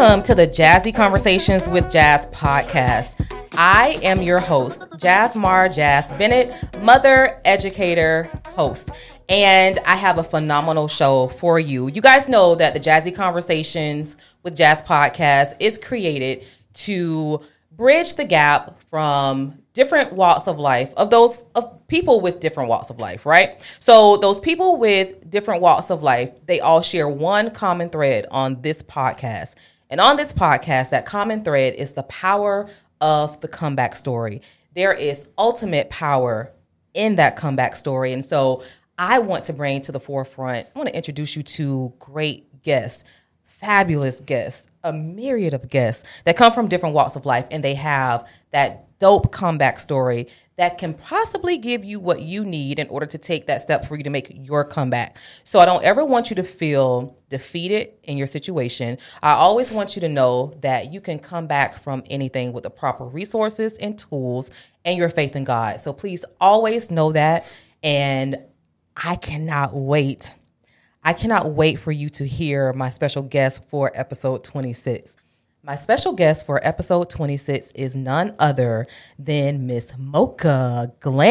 Welcome to the Jazzy Conversations with Jazz podcast. I am your host, Jasmar Jazz Bennett, mother, educator, host. And I have a phenomenal show for you. You guys know that the Jazzy Conversations with Jazz podcast is created to bridge the gap from different walks of life, of people with different walks of life, right? So those people with different walks of life, they all share one common thread on this podcast. And on this podcast, that common thread is the power of the comeback story. There is ultimate power in that comeback story. And so I want to bring to the forefront, I want to introduce you to great guests, fabulous guests, a myriad of guests that come from different walks of life, and they have that dope comeback story that can possibly give you what you need in order to take that step for you to make your comeback. So I don't ever want you to feel defeated in your situation. I always want you to know that you can come back from anything with the proper resources and tools and your faith in God. So please always know that. And I cannot wait for you to hear my special guest for episode 26. My special guest for episode 26 is none other than Miss Mocha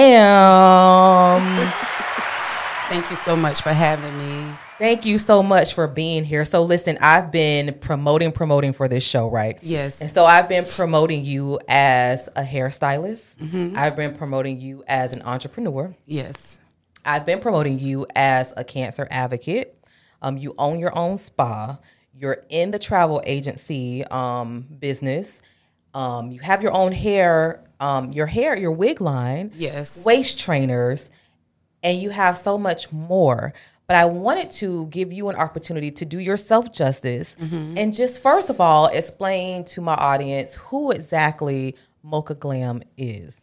Glam. Thank you so much for having me. Thank you so much for being here. So listen, I've been promoting for this show, right? Yes. And so I've been promoting you as a hairstylist. Mm-hmm. I've been promoting you as an entrepreneur. Yes. I've been promoting you as a cancer advocate. You own your own spa. You're in the travel agency business. You have your own hair, your wig line. Yes. Waist trainers, and you have so much more. But I wanted to give you an opportunity to do yourself justice and just first of all explain to my audience who exactly Mocha Glam is.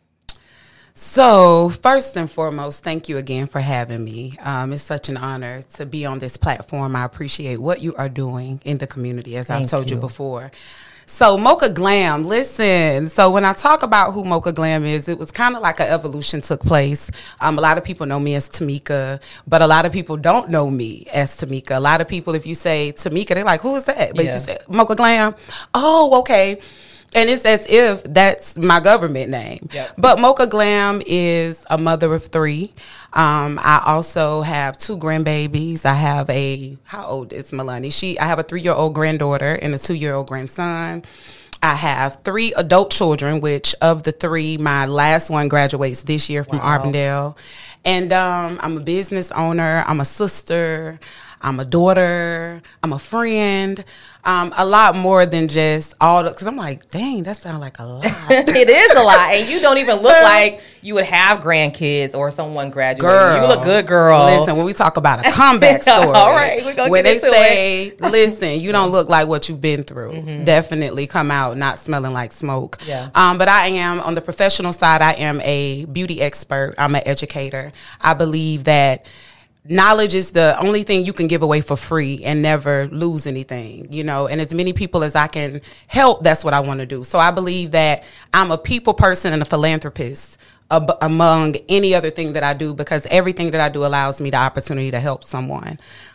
So first and foremost, thank you again for having me. It's such an honor to be on this platform. I appreciate what you are doing in the community, as I've told you before. So Mocha Glam, listen. So when I talk about who Mocha Glam is, it was kind of like an evolution took place. A lot of people know me as Tamika, but a lot of people don't know me as Tamika. A lot of people, if you say Tamika, they're like, who is that? But if you say Mocha Glam, oh, okay. And it's as if that's my government name. Yep. But Mocha Glam is a mother of 3. I also have 2 grandbabies. I have how old is Melanie? I have a 3-year-old granddaughter and a 2-year-old grandson. I have 3 adult children, which of the 3, my last one graduates this year from Arbondale. And I'm a business owner. I'm a sister. I'm a daughter. I'm a friend. A lot more than just because I'm like, dang, that sounds like a lot. It is a lot. And you don't even look like you would have grandkids or someone graduating. Girl, you look good, girl. Listen, when we talk about a comeback story, all right, we're gonna when get they say, listen, you don't look like what you've been through. Mm-hmm. Definitely come out not smelling like smoke. Yeah. But I am, on the professional side, I am a beauty expert. I'm an educator. I believe that knowledge is the only thing you can give away for free and never lose anything, and as many people as I can help, that's what I want to do. So I believe that I'm a people person and a philanthropist among any other thing that I do, because everything that I do allows me the opportunity to help someone.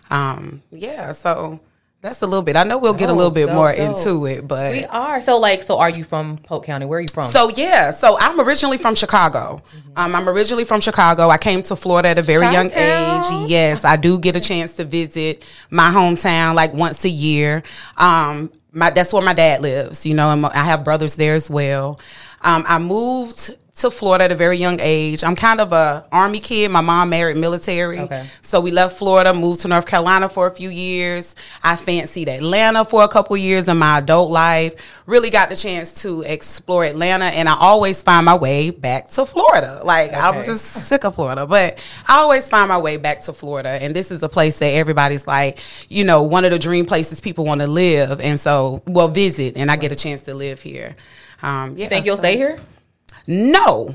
So that's a little bit. I know we'll get a little bit more into it, but we are. So are you from Polk County? Where are you from? So I'm originally from Chicago. I'm originally from Chicago. I came to Florida at a very young age. Yes, I do get a chance to visit my hometown like once a year. That's where my dad lives, and I have brothers there as well. I moved to Florida at a very young age. I'm kind of a Army kid. My mom married military. Okay. So we left Florida, moved to North Carolina for a few years. I fancied Atlanta for a couple years in my adult life. Really got the chance to explore Atlanta, and I always find my way back to Florida. I was just sick of Florida, but I always find my way back to Florida. And this is a place that everybody's like, one of the dream places people want to live. And so, visit, and I get a chance to live here. You think you'll stay here? No.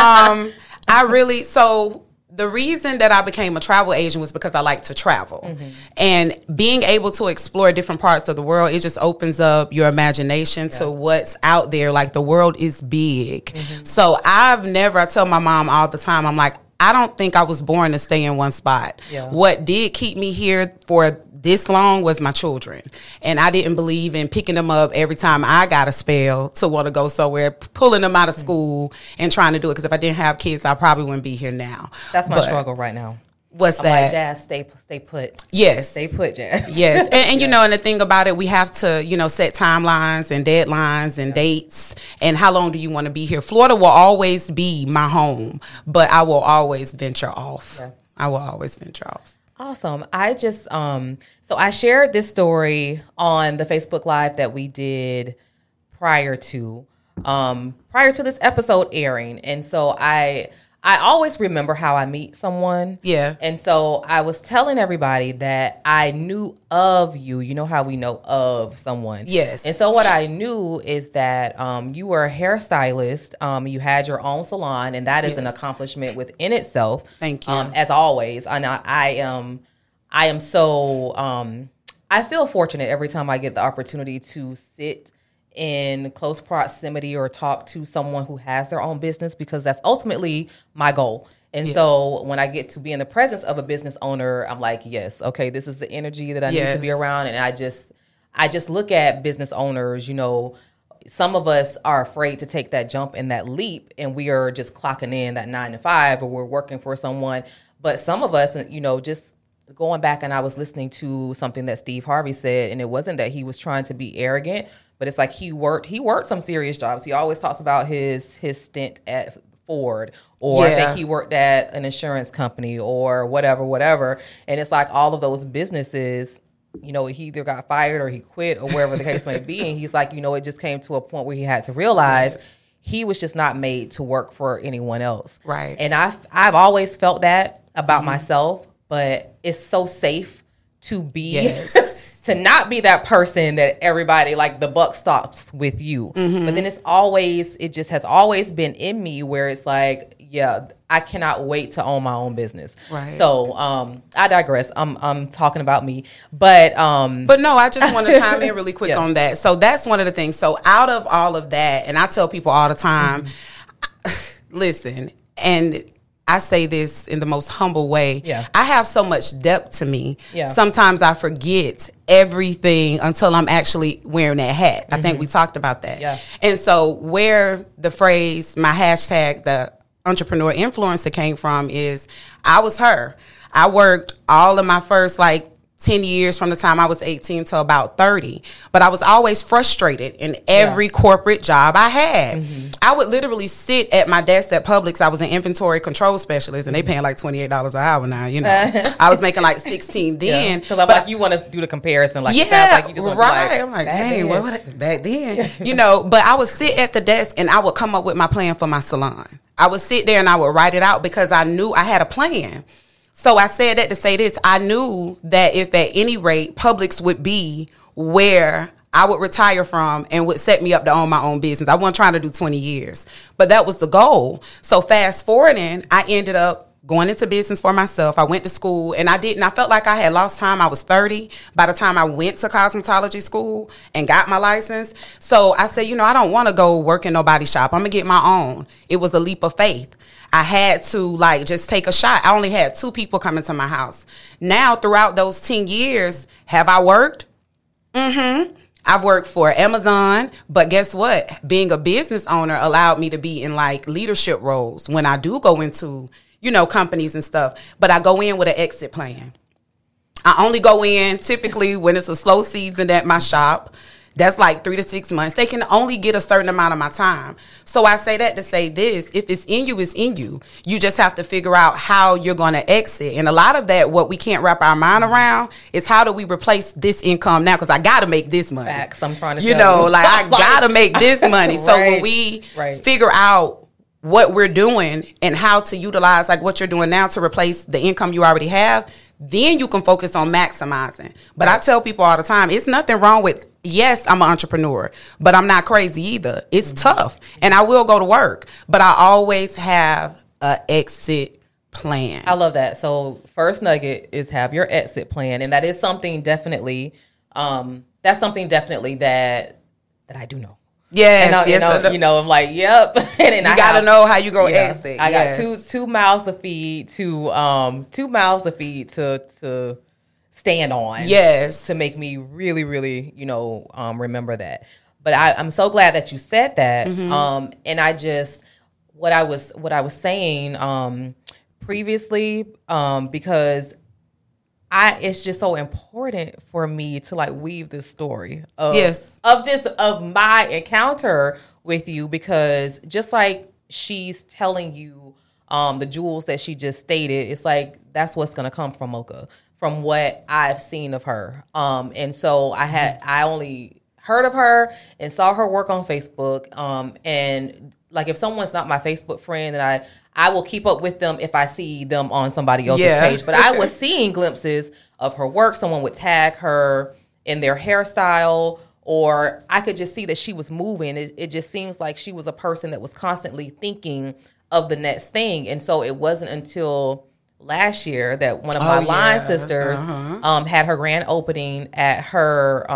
The reason that I became a travel agent was because I like to travel. Mm-hmm. And being able to explore different parts of the world, it just opens up your imagination to what's out there. Like, the world is big. Mm-hmm. So I tell my mom all the time, I'm like, I don't think I was born to stay in one spot. Yeah. What did keep me here for this long was my children. And I didn't believe in picking them up every time I got a spell to want to go somewhere, pulling them out of school and trying to do it. Because if I didn't have kids, I probably wouldn't be here now. That's my struggle right now. What's I'm that? like, Jazz, stay put. Yes. Stay put, Jazz. Yes. And you know, and the thing about it, we have to, you know, set timelines and deadlines and dates. And how long do you want to be here? Florida will always be my home, but I will always venture off. Yeah. I will always venture off. Awesome. I just, so I shared this story on the Facebook Live that we did prior to this episode airing. And so I always remember how I meet someone. Yeah. And so I was telling everybody that I knew of you. You know how we know of someone. Yes. And so what I knew is that you were a hairstylist. You had your own salon, and that is an accomplishment within itself. Thank you. As always. And I am so, I feel fortunate every time I get the opportunity to sit in close proximity or talk to someone who has their own business, because that's ultimately my goal. And so when I get to be in the presence of a business owner, I'm like, yes, okay, this is the energy that I need to be around. And I just look at business owners, you know, some of us are afraid to take that jump and that leap, and we are just clocking in that 9 to 5, or we're working for someone. But some of us, you know, just going back, and I was listening to something that Steve Harvey said, and it wasn't that he was trying to be arrogant, but it's like he worked some serious jobs. He always talks about his stint at Ford, or I think he worked at an insurance company or whatever. And it's like all of those businesses, you know, he either got fired or he quit or wherever the case may be. And he's like, you know, it just came to a point where he had to realize he was just not made to work for anyone else. Right. And I've always felt that about myself, but it's so safe to be to not be that person that everybody, like, the buck stops with you. Mm-hmm. But then it just has always been in me where it's like, yeah, I cannot wait to own my own business. Right. So I digress. I'm talking about me. But no, I just want to chime in really quick on that. So that's one of the things. So out of all of that, and I tell people all the time, listen, and I say this in the most humble way. Yeah. I have so much depth to me. Yeah. Sometimes I forget everything until I'm actually wearing that hat. I think we talked about that. Yeah. And so where the phrase, my hashtag, the entrepreneur influencer came from is I was her. I worked all of my first 10 years from the time I was 18 to about 30. But I was always frustrated in every corporate job I had. Mm-hmm. I would literally sit at my desk at Publix. I was an inventory control specialist, and they paying like $28 an hour now, you know. I was making like 16 then. Because I'm like, you want to do the comparison. Like, it sounds like you just want to I'm like, hey, what would back then? You know, but I would sit at the desk, and I would come up with my plan for my salon. I would sit there, and I would write it out because I knew I had a plan. So I said that to say this. I knew that if at any rate Publix would be where I would retire from and would set me up to own my own business. I wasn't trying to do 20 years, but that was the goal. So fast forwarding, I ended up going into business for myself. I went to school, and I felt like I had lost time. I was 30 by the time I went to cosmetology school and got my license. So I said, I don't want to go work in nobody's shop. I'm going to get my own. It was a leap of faith. I had to just take a shot. I only had 2 people coming to my house. Now, throughout those 10 years, have I worked? Mm-hmm. I've worked for Amazon, but guess what? Being a business owner allowed me to be in leadership roles when I do go into, companies and stuff. But I go in with an exit plan. I only go in typically when it's a slow season at my shop. That's 3 to 6 months. They can only get a certain amount of my time. So I say that to say this: if it's in you, it's in you. You just have to figure out how you're going to exit. And a lot of that, what we can't wrap our mind around is how do we replace this income now? Because I got to make this money. Facts, I'm trying to tell you. I got to make this money. So when we figure out what we're doing and how to utilize what you're doing now to replace the income you already have, then you can focus on maximizing. But I tell people all the time, it's nothing wrong with, yes, I'm an entrepreneur, but I'm not crazy either. It's tough, and I will go to work, but I always have an exit plan. I love that. So first nugget is have your exit plan, and that is something definitely, that I do know. Yes, I'm like, yep. And you got to know how you go exit. I got two mouths to feed to stand on. Yes. To make me really, really, remember that. But I'm so glad that you said that. And I just, what I was saying previously, because it's just so important for me to like weave this story of my encounter with you, because just like she's telling you the jewels that she just stated, it's like that's what's going to come from Mocha, from what I've seen of her. And so I only heard of her and saw her work on Facebook. And like if someone's not my Facebook friend, then I will keep up with them if I see them on somebody else's page. But I was seeing glimpses of her work. Someone would tag her in their hairstyle, or I could just see that she was moving. It just seems like she was a person that was constantly thinking of the next thing. And so it wasn't until last year that one of my line sisters had her grand opening at her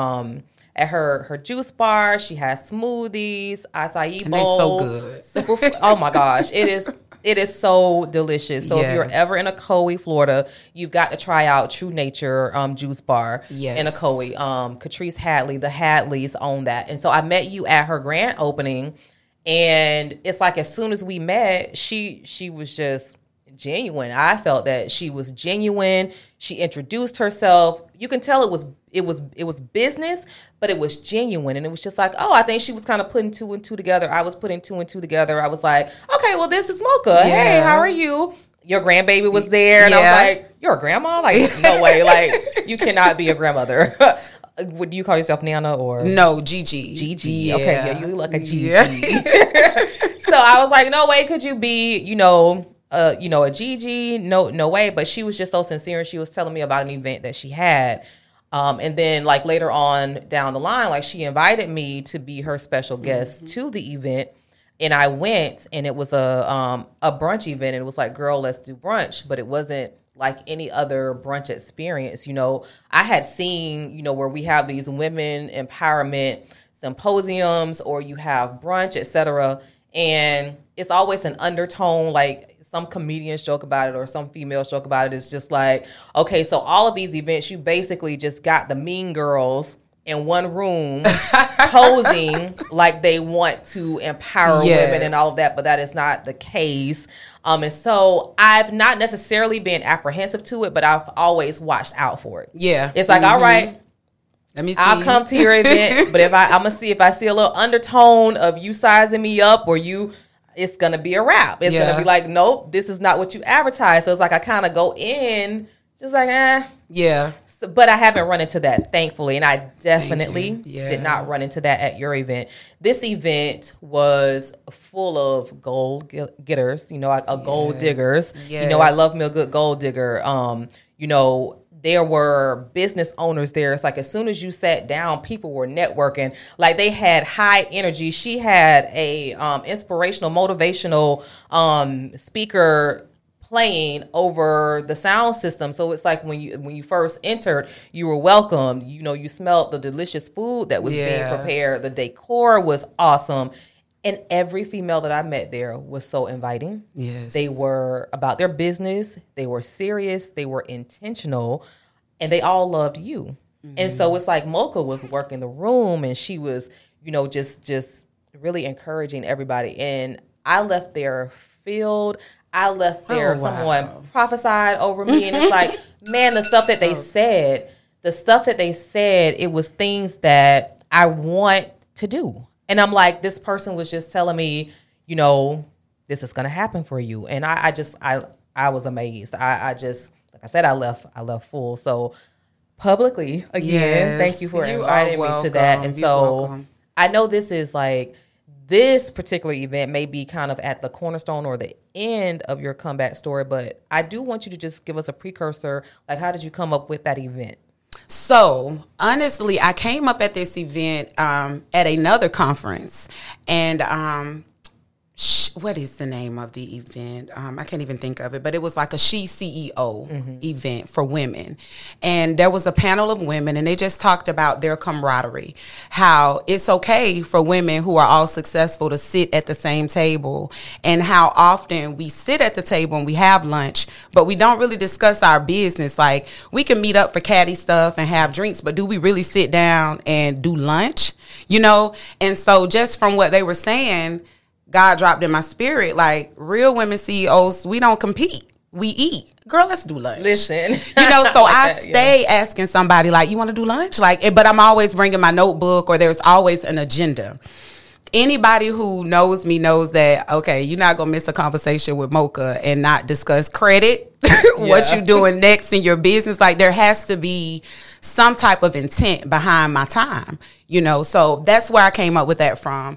juice bar. She has smoothies, acai bowls. And so good. Oh my gosh. It is so delicious. So if you're ever in Ocoee, Florida, you've got to try out True Nature juice bar in Ocoee. Catrice Hadley, the Hadleys own that. And so I met you at her grand opening, and it's like as soon as we met, she was just genuine. I felt that she was genuine. She introduced herself. You can tell it was business, but it was genuine. And it was just like, oh, I think she was kind of putting two and two together. I was putting two and two together. I was like, okay, well, this is Mocha. Hey, how are you? Your grandbaby was there. And I was like, you're a grandma? Like, no way. Like, you cannot be a grandmother. Would you call yourself Nana or? No, Gigi. Gigi. Yeah. Okay, yeah, you look like a Gigi. Yeah. So I was like, no way could you be, a Gigi, no way. But she was just so sincere, and she was telling me about an event that she had. And then like later on down the line, like she invited me to be her special guest to the event. And I went, and it was a brunch event. And it was like, girl, let's do brunch. But it wasn't like any other brunch experience. I had seen, where we have these women empowerment symposiums, or you have brunch, etc. And it's always an undertone, like some comedians joke about it or some females joke about it. It's just like, okay, so all of these events, you basically just got the mean girls in one room posing like they want to empower women and all of that, but that is not the case. And so I've not necessarily been apprehensive to it, but I've always watched out for it. Yeah. It's like, all right, let me see. I'll come to your event, but I'm gonna see if I see a little undertone of you sizing me up or it's gonna be a wrap. It's gonna be like, nope, this is not what you advertise. So it's like I kind of go in just like, yeah. So, but I haven't run into that, thankfully, and I definitely did not run into that at your event. This event was full of gold getters, gold diggers. Yes. I love me a good gold digger. There were business owners there. It's like as soon as you sat down, people were networking. Like they had high energy. She had a inspirational, motivational speaker playing over the sound system. So it's like when you first entered, you were welcomed. You smelled the delicious food that was being prepared. The decor was awesome. And every female that I met there was so inviting. Yes. They were about their business. They were serious. They were intentional. And they all loved you. Mm-hmm. And so it's like Mocha was working the room, and she was, just really encouraging everybody. And I left there filled. I left there. Someone prophesied over me. And it's like, man, the stuff that they said, it was things that I want to do. And I'm like, this person was just telling me, this is going to happen for you. And I was amazed. I just, like I said, I left full. So publicly, again, thank you for inviting me to that. And so I know this is like, this particular event may be kind of at the cornerstone or the end of your comeback story, but I do want you to just give us a precursor. Like, how did you come up with that event? So, honestly, I came up at this event at another conference, and what is the name of the event? I can't even think of it, but it was like a She CEO event for women. And there was a panel of women, and they just talked about their camaraderie, how it's okay for women who are all successful to sit at the same table, and how often we sit at the table and we have lunch, but we don't really discuss our business. Like, we can meet up for catty stuff and have drinks, but do we really sit down and do lunch? You know? And so just from what they were saying, God dropped in my spirit, like, real women CEOs, we don't compete. We eat. Girl, let's do lunch. Listen. You know, so I stay asking somebody, like, you want to do lunch? Like, but I'm always bringing my notebook, or there's always an agenda. Anybody who knows me knows that, okay, you're not going to miss a conversation with Mocha and not discuss credit, what you're doing next in your business. Like, there has to be some type of intent behind my time, you know. So that's where I came up with that from.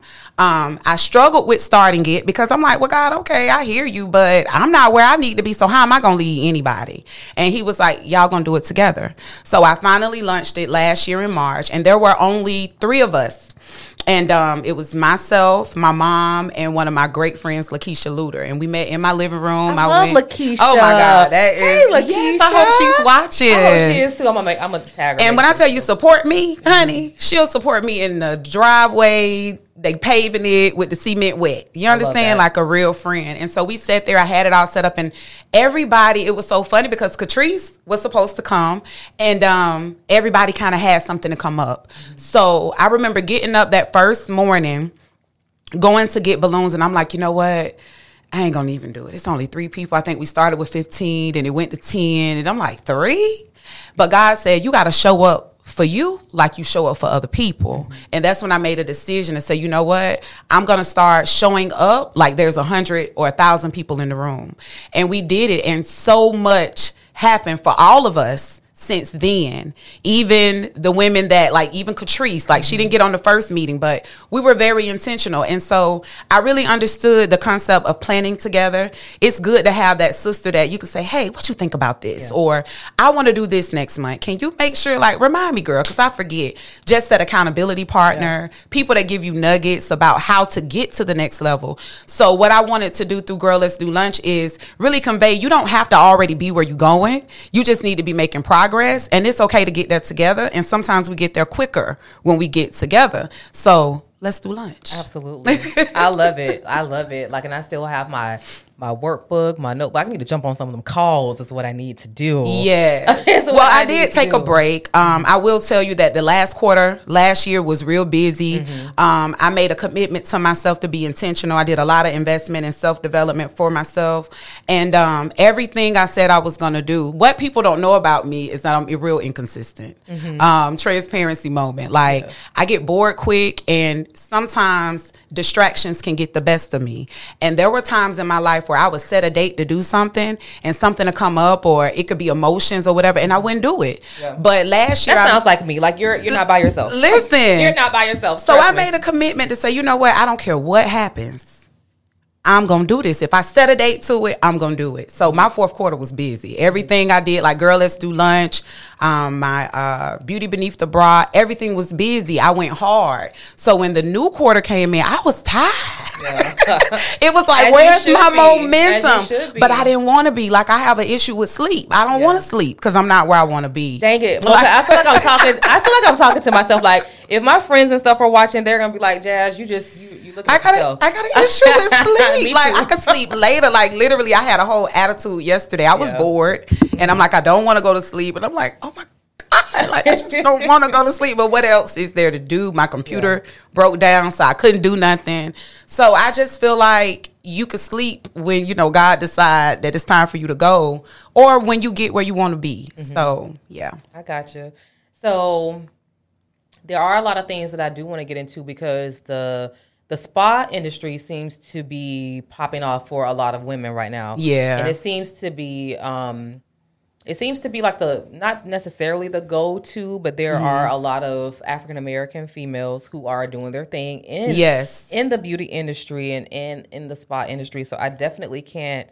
I struggled with starting it because I'm like, well, God, okay, I hear you, but I'm not where I need to be. So how am I going to lead anybody? And he was like, y'all going to do it together. So I finally launched it last year in March, and there were only 3 of us. And it was myself, my mom, and one of my great friends, Lakeisha Luter. And we met in my living room. I love Lakeisha. Oh, my God. That is. Hey, Lakeisha. Yes, I hope she's watching. I hope she is, too. I'm going to tag her. And when I tell you support me, honey, she'll support me in the driveway. They paving it with the cement wet. You understand? Like a real friend. And so we sat there. I had it all set up. And everybody, it was so funny because Catrice was supposed to come. And everybody kind of had something to come up. So I remember getting up that first morning, going to get balloons. And I'm like, you know what? I ain't going to even do it. It's only 3 people. I think we started with 15. Then it went to 10. And I'm like, 3? But God said, you got to show up for you like you show up for other people. And that's when I made a decision to say, you know what, I'm going to start showing up like there's 100 or 1,000 people in the room. And we did it. And so much happened for all of us since then. Even the women that, like, even Catrice, like, she didn't get on the first meeting, but we were very intentional. And so I really understood the concept of planning together. It's good to have that sister that you can say, hey, what you think about this? Yeah. Or I want to do this next month. Can you make sure, like, remind me, girl, because I forget. Just that accountability partner, people that give you nuggets about how to get to the next level. So what I wanted to do through Girl Let's Do Lunch is really convey, you don't have to already be where you're going. You just need to be making progress. And it's okay to get there together. And sometimes we get there quicker when we get together. So let's do lunch. Absolutely. I love it. I love it. Like, and I still have my workbook, my notebook. I need to jump on some of them calls is what I need to do. Yes. Well, I did take a break. I will tell you that the last year was real busy. I made a commitment to myself to be intentional. I did a lot of investment in self-development for myself. And everything I said I was going to do, what people don't know about me is that I'm real inconsistent. Transparency moment. Like, I get bored quick, and sometimes distractions can get the best of me. And there were times in my life where I would set a date to do something and something to come up, or it could be emotions or whatever, and I wouldn't do it. But last year, that sounds like me. Like, you're not by yourself. Listen, you're not by yourself. So I made a commitment to say, you know what? I don't care what happens. I'm going to do this. If I set a date to it, I'm going to do it. So my fourth quarter was busy. Everything I did, like Girl Let's Do Lunch, my Beauty Beneath the Bra, everything was busy. I went hard. So when the new quarter came in, I was tired. It was like, where's my momentum? But I didn't want to be. Like, I have an issue with sleep. I don't want to sleep because I'm not where I want to be. Dang it. Well, I feel like I'm talking to myself. Like, if my friends and stuff are watching, they're going to be like, Jazz, you look at yourself. I got an issue with sleep. Like, I could sleep later. Like, literally, I had a whole attitude yesterday. I was bored, and I'm like, I don't want to go to sleep. And I'm like, oh my God, like, I just don't want to go to sleep. But what else is there to do? My computer broke down, so I couldn't do nothing. So I just feel like you could sleep when, you know, God decide that it's time for you to go, or when you get where you want to be. So, yeah. I got you. So there are a lot of things that I do want to get into because the spa industry seems to be popping off for a lot of women right now. Yeah. And it seems to be like not necessarily the go-to, but there are a lot of African-American females who are doing their thing in the beauty industry and in the spa industry. So I definitely can't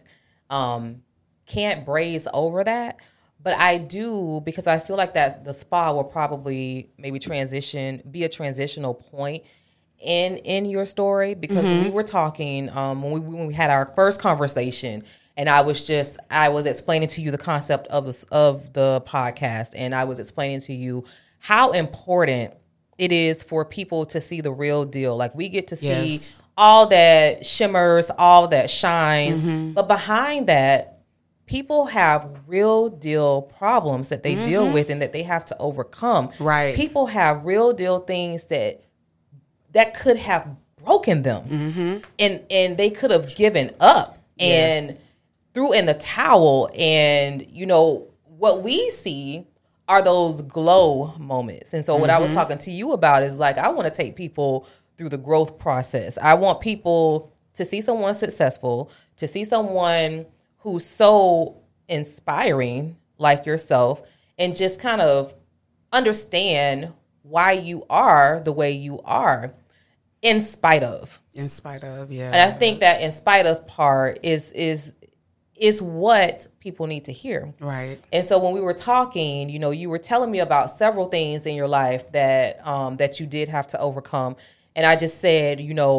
braze over that. But I do, because I feel like that the spa will probably maybe be a transitional point in your story because we were talking when we had our first conversation, and I was explaining to you the concept of the podcast, and I was explaining to you how important it is for people to see the real deal. Like, we get to see all that shimmers, all that shines, but behind that, people have real deal problems that they deal with and that they have to overcome. Right. People have real deal things that could have broken them, and they could have given up and threw in the towel. And what we see are those glow moments. And so what I was talking to you about is, like, I want to take people through the growth process. I want people to see someone successful, to see someone who's so inspiring like yourself, and just kind of understand why you are the way you are in spite of. Yeah. And I think that in spite of part is what people need to hear. Right. And so when we were talking, you were telling me about several things in your life that you did have to overcome. And I just said,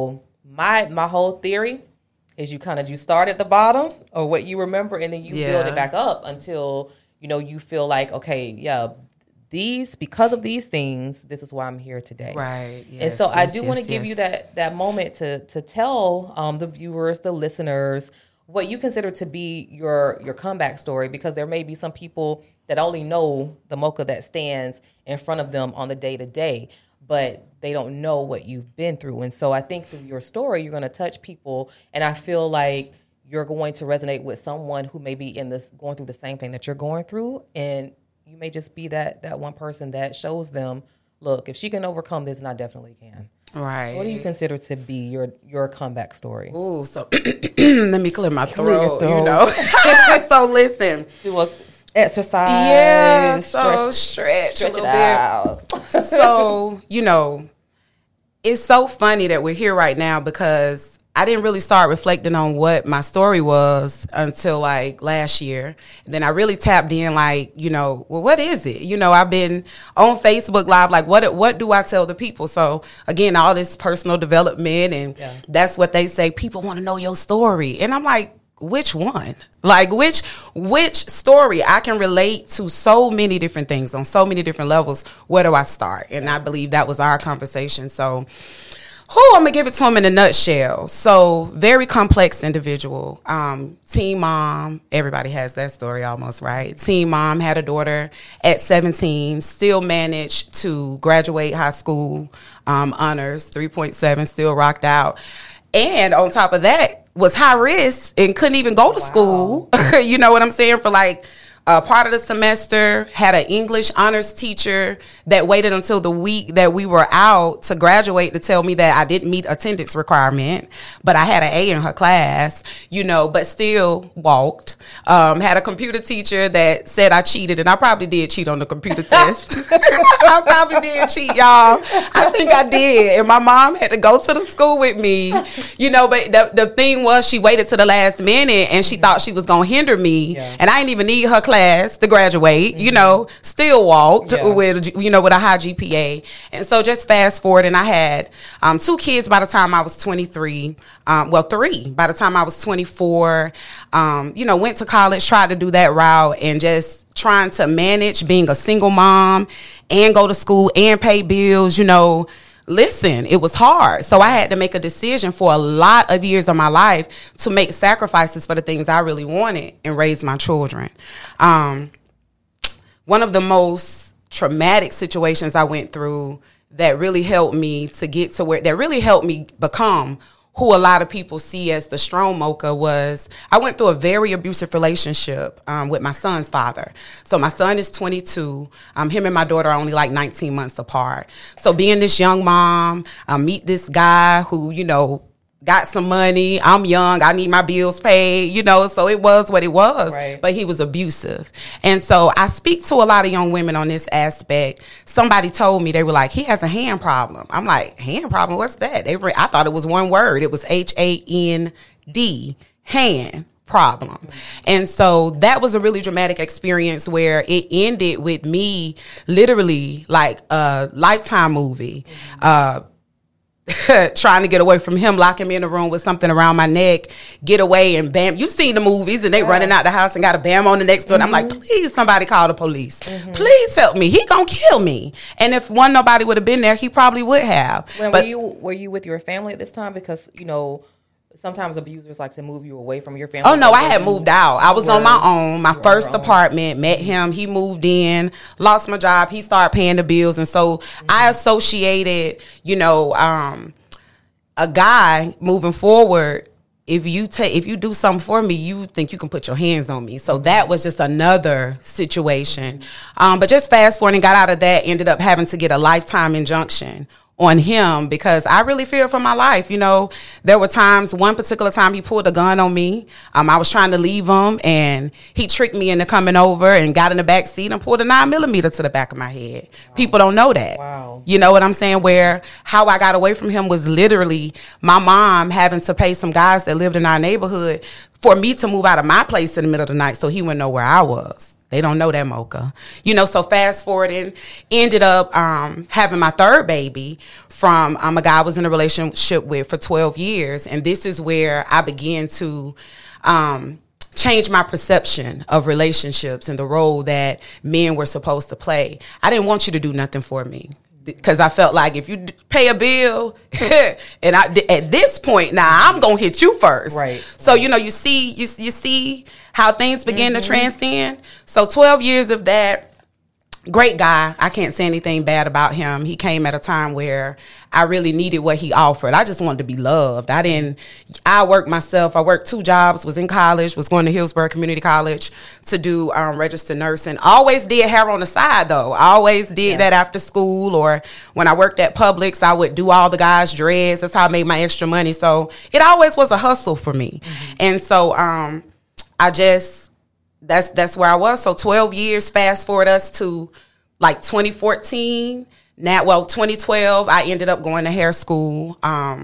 my whole theory is you start at the bottom or what you remember, and then you build it back up until, you feel like, okay, because of these things, this is why I'm here today. Right. Yes, and so I do want to give you that moment to tell the viewers, the listeners, what you consider to be your comeback story, because there may be some people that only know the Mocha that stands in front of them on the day-to-day, but they don't know what you've been through. And so I think through your story, you're going to touch people, and I feel like you're going to resonate with someone who may be going through the same thing that you're going through, and you may just be that one person that shows them, look, if she can overcome this, then I definitely can. Right. So what do you consider to be your comeback story? Oh, so let me clear my throat. So listen. Do a exercise. Yeah, so stretch a little bit. Out. So, it's so funny that we're here right now, because I didn't really start reflecting on what my story was until like last year. And then I really tapped in, like, well, what is it? I've been on Facebook Live, like, what do I tell the people? So again, all this personal development, and that's what they say. People want to know your story. And I'm like, which one? Like, which story? I can relate to so many different things on so many different levels. Where do I start? And I believe that was our conversation. So I'm going to give it to him in a nutshell. So, very complex individual. Teen mom. Everybody has that story almost, right? Teen mom, had a daughter at 17, still managed to graduate high school, honors, 3.7, still rocked out. And on top of that, was high risk and couldn't even go to school. You know what I'm saying? For like part of the semester, had an English honors teacher that waited until the week that we were out to graduate to tell me that I didn't meet attendance requirement, but I had an A in her class, but still walked. Had a computer teacher that said I cheated, and I probably did cheat on the computer test. I probably did cheat, y'all. I think I did. And my mom had to go to the school with me, but the thing was, she waited to the last minute, and she thought she was going to hinder me. Yeah. And I didn't even need her class to graduate, still walked with a high GPA. And so just fast forward, and I had 2 kids by the time I was 23. 3 by the time I was 24. Went to college, tried to do that route, and just trying to manage being a single mom and go to school and pay bills, Listen, it was hard. So I had to make a decision for a lot of years of my life to make sacrifices for the things I really wanted and raise my children. One of the most traumatic situations I went through that really helped me to get to that really helped me become who a lot of people see as the strong Mocha was, I went through a very abusive relationship with my son's father. So my son is 22. Him and my daughter are only like 19 months apart. So being this young mom, meet this guy who, got some money. I'm young. I need my bills paid, so it was what it was. Right. But he was abusive. And so I speak to a lot of young women on this aspect. Somebody told me, they were like, he has a hand problem. I'm like, hand problem? What's that? I thought it was one word. It was HAND, hand problem. And so that was a really dramatic experience where it ended with me literally like a Lifetime movie, trying to get away from him, locking me in a room with something around my neck, get away, and bam. You've seen the movies, and they running out the house and got a bam on the next door. And I'm like, please, somebody call the police. Please help me. He gonna kill me. And if nobody would have been there, he probably would have. But were you with your family at this time? Because, you know, sometimes abusers like to move you away from your family. Oh, no, I had moved out. I was on my own. My first apartment, met him. He moved in, lost my job. He started paying the bills. And so I associated, you know, a guy moving forward. If you do something for me, you think you can put your hands on me. So that was just another situation. But just fast forward and got out of that, ended up having to get a lifetime injunction on him because I really feared for my life. You know, there were times, one particular time he pulled a gun on me. I was trying to leave him and he tricked me into coming over and got in the back seat and pulled a 9mm to the back of my head. Wow. People don't know that. Wow. You know what I'm saying? Where how I got away from him was literally my mom having to pay some guys that lived in our neighborhood for me to move out of my place in the middle of the night so he wouldn't know where I was. They don't know that, Mocha. You know, so fast forwarding, ended up having my third baby from a guy I was in a relationship with for 12 years. And this is where I began to change my perception of relationships and the role that men were supposed to play. I didn't want you to do nothing for me. Because I felt like if you pay a bill, and at this point now, I'm gonna hit you first. Right. So you know, you see how things begin to transcend. So 12 years of that. Great guy. I can't say anything bad about him. He came at a time where I really needed what he offered. I just wanted to be loved. I worked myself. I worked 2 jobs, was in college, was going to Hillsborough Community College to do registered nursing. Always did hair on the side, though. I always did that after school, or when I worked at Publix, I would do all the guys' dreads. That's how I made my extra money. So it always was a hustle for me. And so that's where I was. So 12 years, fast forward us to like 2014. 2012, I ended up going to hair school.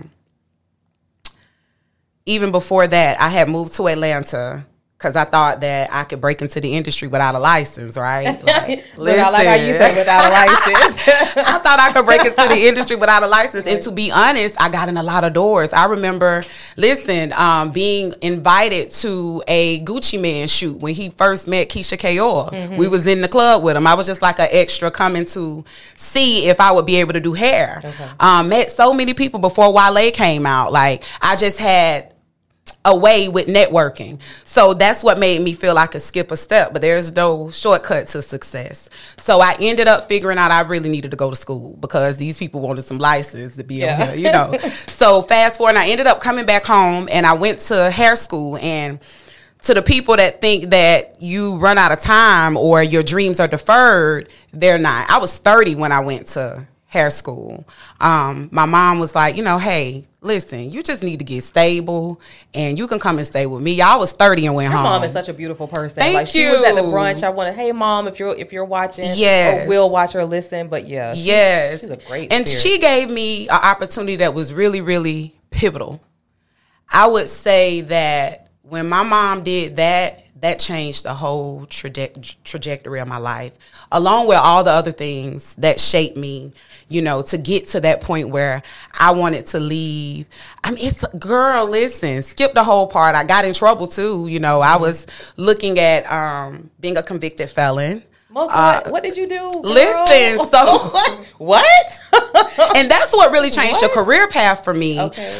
Even before that, I had moved to Atlanta because I thought that I could break into the industry without a license, right? Like, I like how you said without a license. I thought I could break into the industry without a license. And to be honest, I got in a lot of doors. I remember, being invited to a Gucci Mane shoot when he first met Keisha Kayor. We was in the club with him. I was just like an extra coming to see if I would be able to do hair. Met so many people before Wale came out. Like, I just had a way with networking. So that's what made me feel I could skip a step, but there's no shortcut to success. So I ended up figuring out I really needed to go to school because these people wanted some license to be on here, you know. So fast forward, I ended up coming back home and I went to hair school. And to the people that think that you run out of time or your dreams are deferred, they're not. I was 30 when I went to hair school. My mom was like, hey, listen, you just need to get stable and you can come and stay with me. I was 30 and went home. Your mom is such a beautiful person. Thank like, she you. was at the brunch. I wanted, hey, Mom, if you're watching, or will watch or listen. But she's a great And spirit. She gave me an opportunity that was really, really pivotal. I would say that when my mom did that changed the whole trajectory of my life, along with all the other things that shaped me, to get to that point where I wanted to leave. I mean, skip the whole part. I got in trouble too. I was looking at being a convicted felon. What did you do, girl? Listen, so what? And that's what really changed your career path for me. Okay.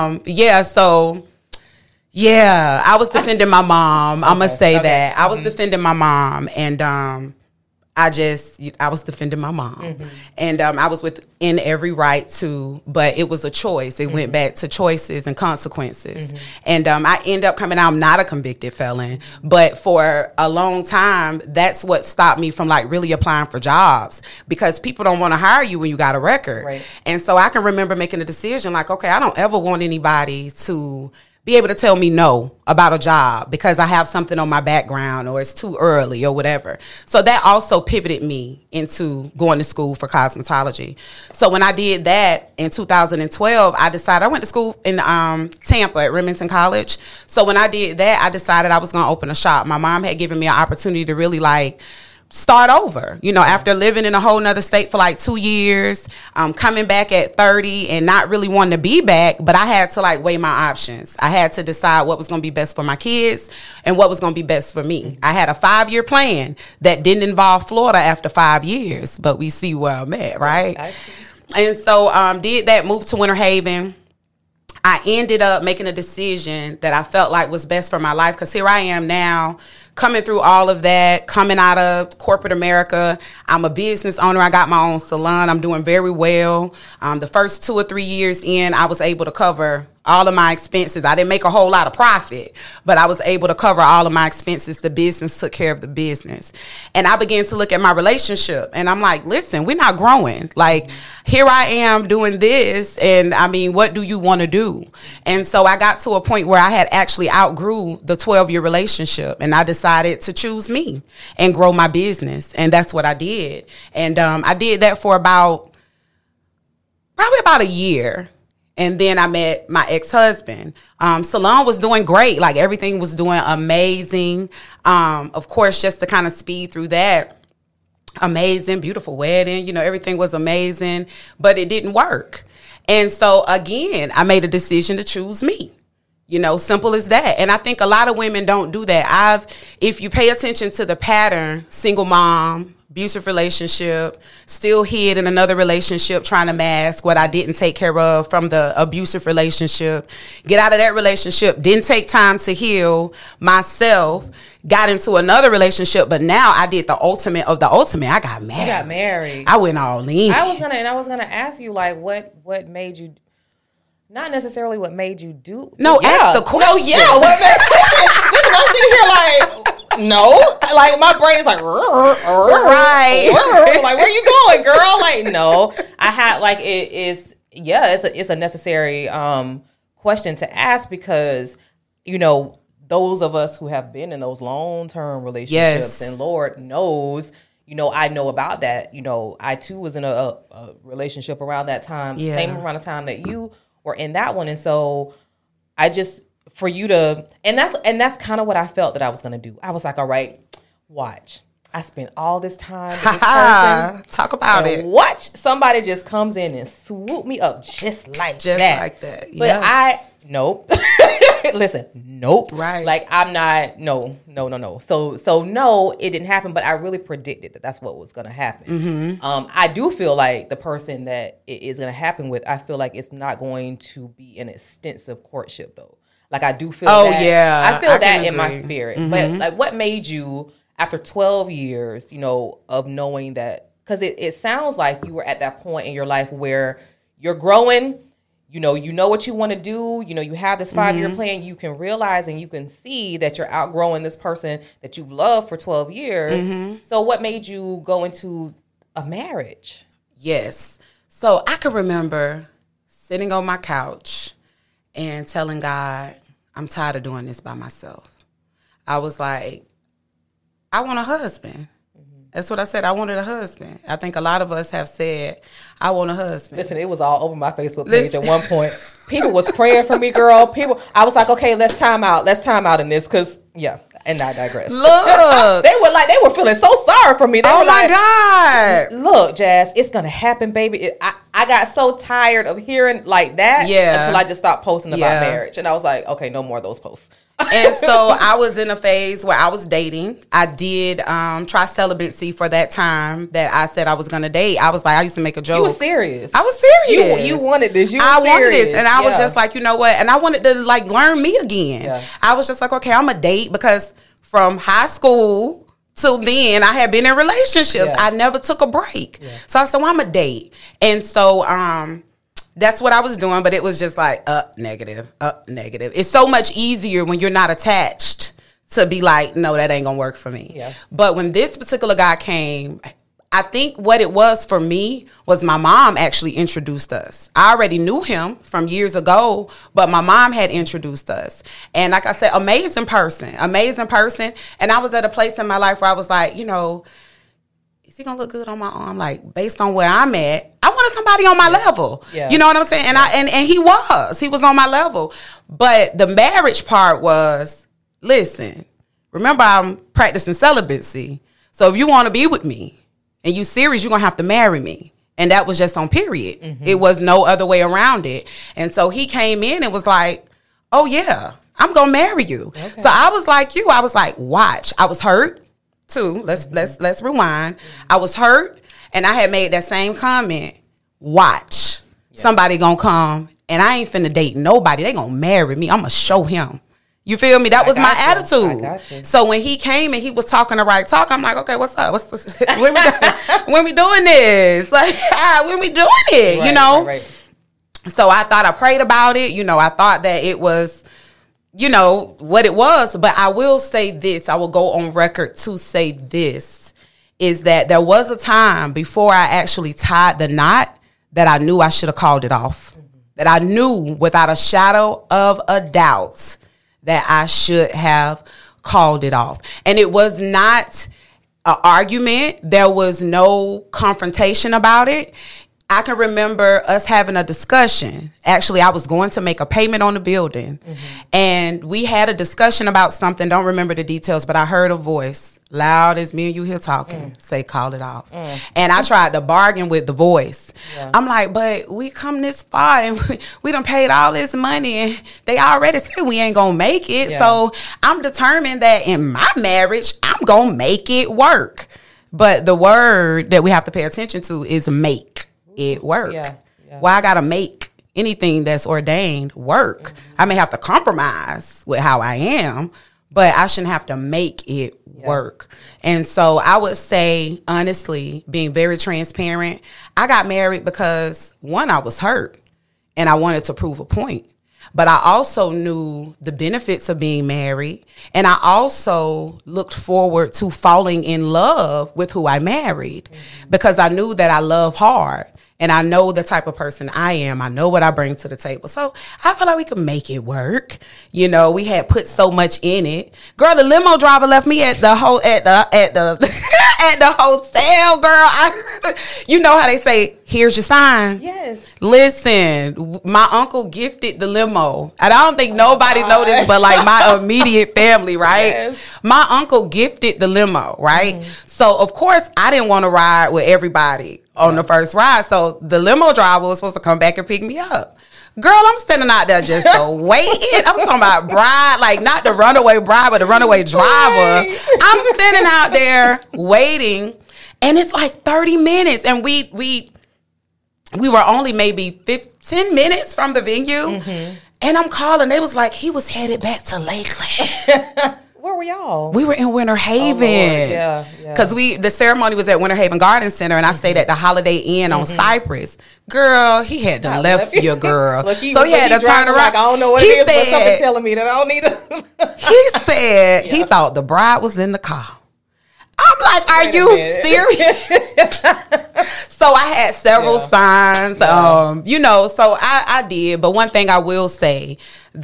I was defending my mom. I'm going to say that. I was defending my mom, and I was defending my mom. And I was within every right to, but it was a choice. It went back to choices and consequences. And I end up coming out, I'm not a convicted felon, but for a long time, that's what stopped me from like really applying for jobs, because people don't want to hire you when you got a record. Right. And so I can remember making a decision like, okay, I don't ever want anybody to be able to tell me no about a job because I have something on my background or it's too early or whatever. So that also pivoted me into going to school for cosmetology. So when I did that in 2012, I went to school in Tampa at Remington College. So when I did that, I decided I was going to open a shop. My mom had given me an opportunity to really start over, after living in a whole nother state for like 2 years, coming back at 30 and not really wanting to be back. But I had to like weigh my options. I had to decide what was going to be best for my kids and what was going to be best for me. I had a 5-year plan that didn't involve Florida after 5 years, but we see where I'm at, right? And so did that, moved to Winter Haven. I ended up making a decision that I felt like was best for my life, because here I am now, coming through all of that, coming out of corporate America. I'm a business owner. I got my own salon. I'm doing very well. The first 2 or 3 years in, I was able to cover all of my expenses. I didn't make a whole lot of profit, but I was able to cover all of my expenses. The business took care of the business. And I began to look at my relationship, and I'm like, listen, we're not growing. Like, here I am doing this, and I mean, what do you want to do? And so I got to a point where I had actually outgrew the 12-year relationship, and I decided to choose me and grow my business. And that's what I did. And I did that for probably about a year. And then I met my ex-husband. Salon was doing great. Like, everything was doing amazing. Of course, just to kind of speed through that, amazing, beautiful wedding. Everything was amazing, but it didn't work. And so, again, I made a decision to choose me. Simple as that. And I think a lot of women don't do that. If you pay attention to the pattern, single mom, abusive relationship, still hid in another relationship trying to mask what I didn't take care of from the abusive relationship, get out of that relationship, didn't take time to heal myself, got into another relationship, but now I did the ultimate of the ultimate. I got married. You got married. I went all in. I was gonna ask you, like, what made you, not necessarily what made you do. No, ask the question. No, what listen, I'm sitting here like, no, like, my brain is like, right, like, where you going, girl? Like, no, I had, like, it's a necessary question to ask, because those of us who have been in those long-term relationships, and Lord knows, I know about that. I too was in a relationship around that time, same around the time that you were in that one, and so I just, for you to, and that's kind of what I felt that I was going to do. I was like, all right, watch. I spent all this time with this person. Talk about it. Watch somebody just comes in and swoop me up just like that. Just like that. But nope. Listen, nope. Right. Like, I'm not, no. So no, it didn't happen, but I really predicted that that's what was going to happen. Mm-hmm. I do feel like the person that it is going to happen with, I feel like it's not going to be an extensive courtship, though. Like, I do feel that. I feel that in my spirit. Mm-hmm. But, like, what made you, after 12 years, of knowing that, because it sounds like you were at that point in your life where you're growing, you know what you want to do, you have this 5-year plan, you can realize and you can see that you're outgrowing this person that you've loved for 12 years. Mm-hmm. So what made you go into a marriage? Yes. So I can remember sitting on my couch and telling God, I'm tired of doing this by myself. I was like, I want a husband. That's what I said. I wanted a husband. I think a lot of us have said, I want a husband. Listen, it was all over my Facebook page at one point. People was praying for me, girl. I was like, okay, let's time out in this, because, and I digress. Look. they were feeling so sorry for me. They were my God. Look, Jazz, it's going to happen, baby. I got so tired of hearing like that until I just stopped posting about marriage. And I was like, okay, no more of those posts. And so I was in a phase where I was dating. I did try celibacy for that time that I said I was going to date. I was like, I used to make a joke. You were serious. I was serious. You wanted this. Wanted this. And I was just like, you know what? And I wanted to, like, learn me again. Yeah. I was just like, okay, I'm a date, because from high school till then, I had been in relationships. Yeah. I never took a break. Yeah. So I said, well, I'm a date. And so that's what I was doing, but it was just like, negative. It's so much easier when you're not attached to be like, no, that ain't gonna work for me. Yeah. But when this particular guy came, I think what it was for me was my mom actually introduced us. I already knew him from years ago, but my mom had introduced us. And like I said, amazing person. And I was at a place in my life where I was like, is he gonna look good on my arm? Like, based on where I'm at, I wanted somebody on my level. Yeah. You know what I'm saying? And he was on my level. But the marriage part was, listen, remember, I'm practicing celibacy. So if you want to be with me and you serious, you're going to have to marry me. And that was just on period. It was no other way around it. And so he came in and was like, oh yeah, I'm going to marry you. Okay. So I was like you. I was like, watch. I was hurt too. Let's rewind. I was hurt, and I had made that same comment. Watch. Somebody going to come, and I ain't finna date nobody. They going to marry me. I'm going to show him. You feel me? That was my attitude. So when he came and he was talking the right talk, I'm like, okay, what's up? What's this? When we doing this? Like, when we doing it? Right, you know? Right. So I thought, I prayed about it. You know, I thought that it was, you know, what it was. But I will say this. I will go on record to say this, is that there was a time before I actually tied the knot that I knew I should have called it off. That I knew without a shadow of a doubt that I should have called it off. And it was not an argument. There was no confrontation about it. I can remember us having a discussion. Actually, I was going to make a payment on the building. And we had a discussion about something. Don't remember the details, but I heard a voice, loud as me and you here talking, say, call it off. And I tried to bargain with the voice. I'm like, but we come this far and we done paid all this money and they already said we ain't gonna make it. So I'm determined that in my marriage, I'm gonna make it work. But the word that we have to pay attention to is make it work. Why I gotta make anything that's ordained work? I may have to compromise with how I am, but I shouldn't have to make it work. And so I would say, honestly, being very transparent, I got married because, one, I was hurt and I wanted to prove a point. But I also knew the benefits of being married. And I also looked forward to falling in love with who I married because I knew that I love hard. And I know the type of person I am. I know what I bring to the table. So I feel like we could make it work. You know, we had put so much in it. Girl, the limo driver left me at the at the hotel, girl. You know how they say, here's your sign. Yes. Listen, my uncle gifted the limo. And I don't think nobody noticed, but like my immediate family, right? Yes. My uncle gifted the limo, right? So, of course, I didn't want to ride with everybody on the first ride. So the limo driver was supposed to come back and pick me up. Girl, I'm standing out there just waiting. I'm talking about bride, like not the runaway bride, but the runaway driver. I'm standing out there waiting, and it's like 30 minutes, and we were only maybe 10 minutes from the venue, and I'm calling. They was like, he was headed back to Lakeland. Where were y'all? We were in Winter Haven. Because the ceremony was at Winter Haven Garden Center, and I stayed at the Holiday Inn on Cypress. Girl, he had to left your girl. So he had to turn around. Like, I don't know what it is, but something telling me that I don't need to. He said he thought the bride was in the car. I'm like, are you serious? So I had several signs, you know, so I did. But one thing I will say,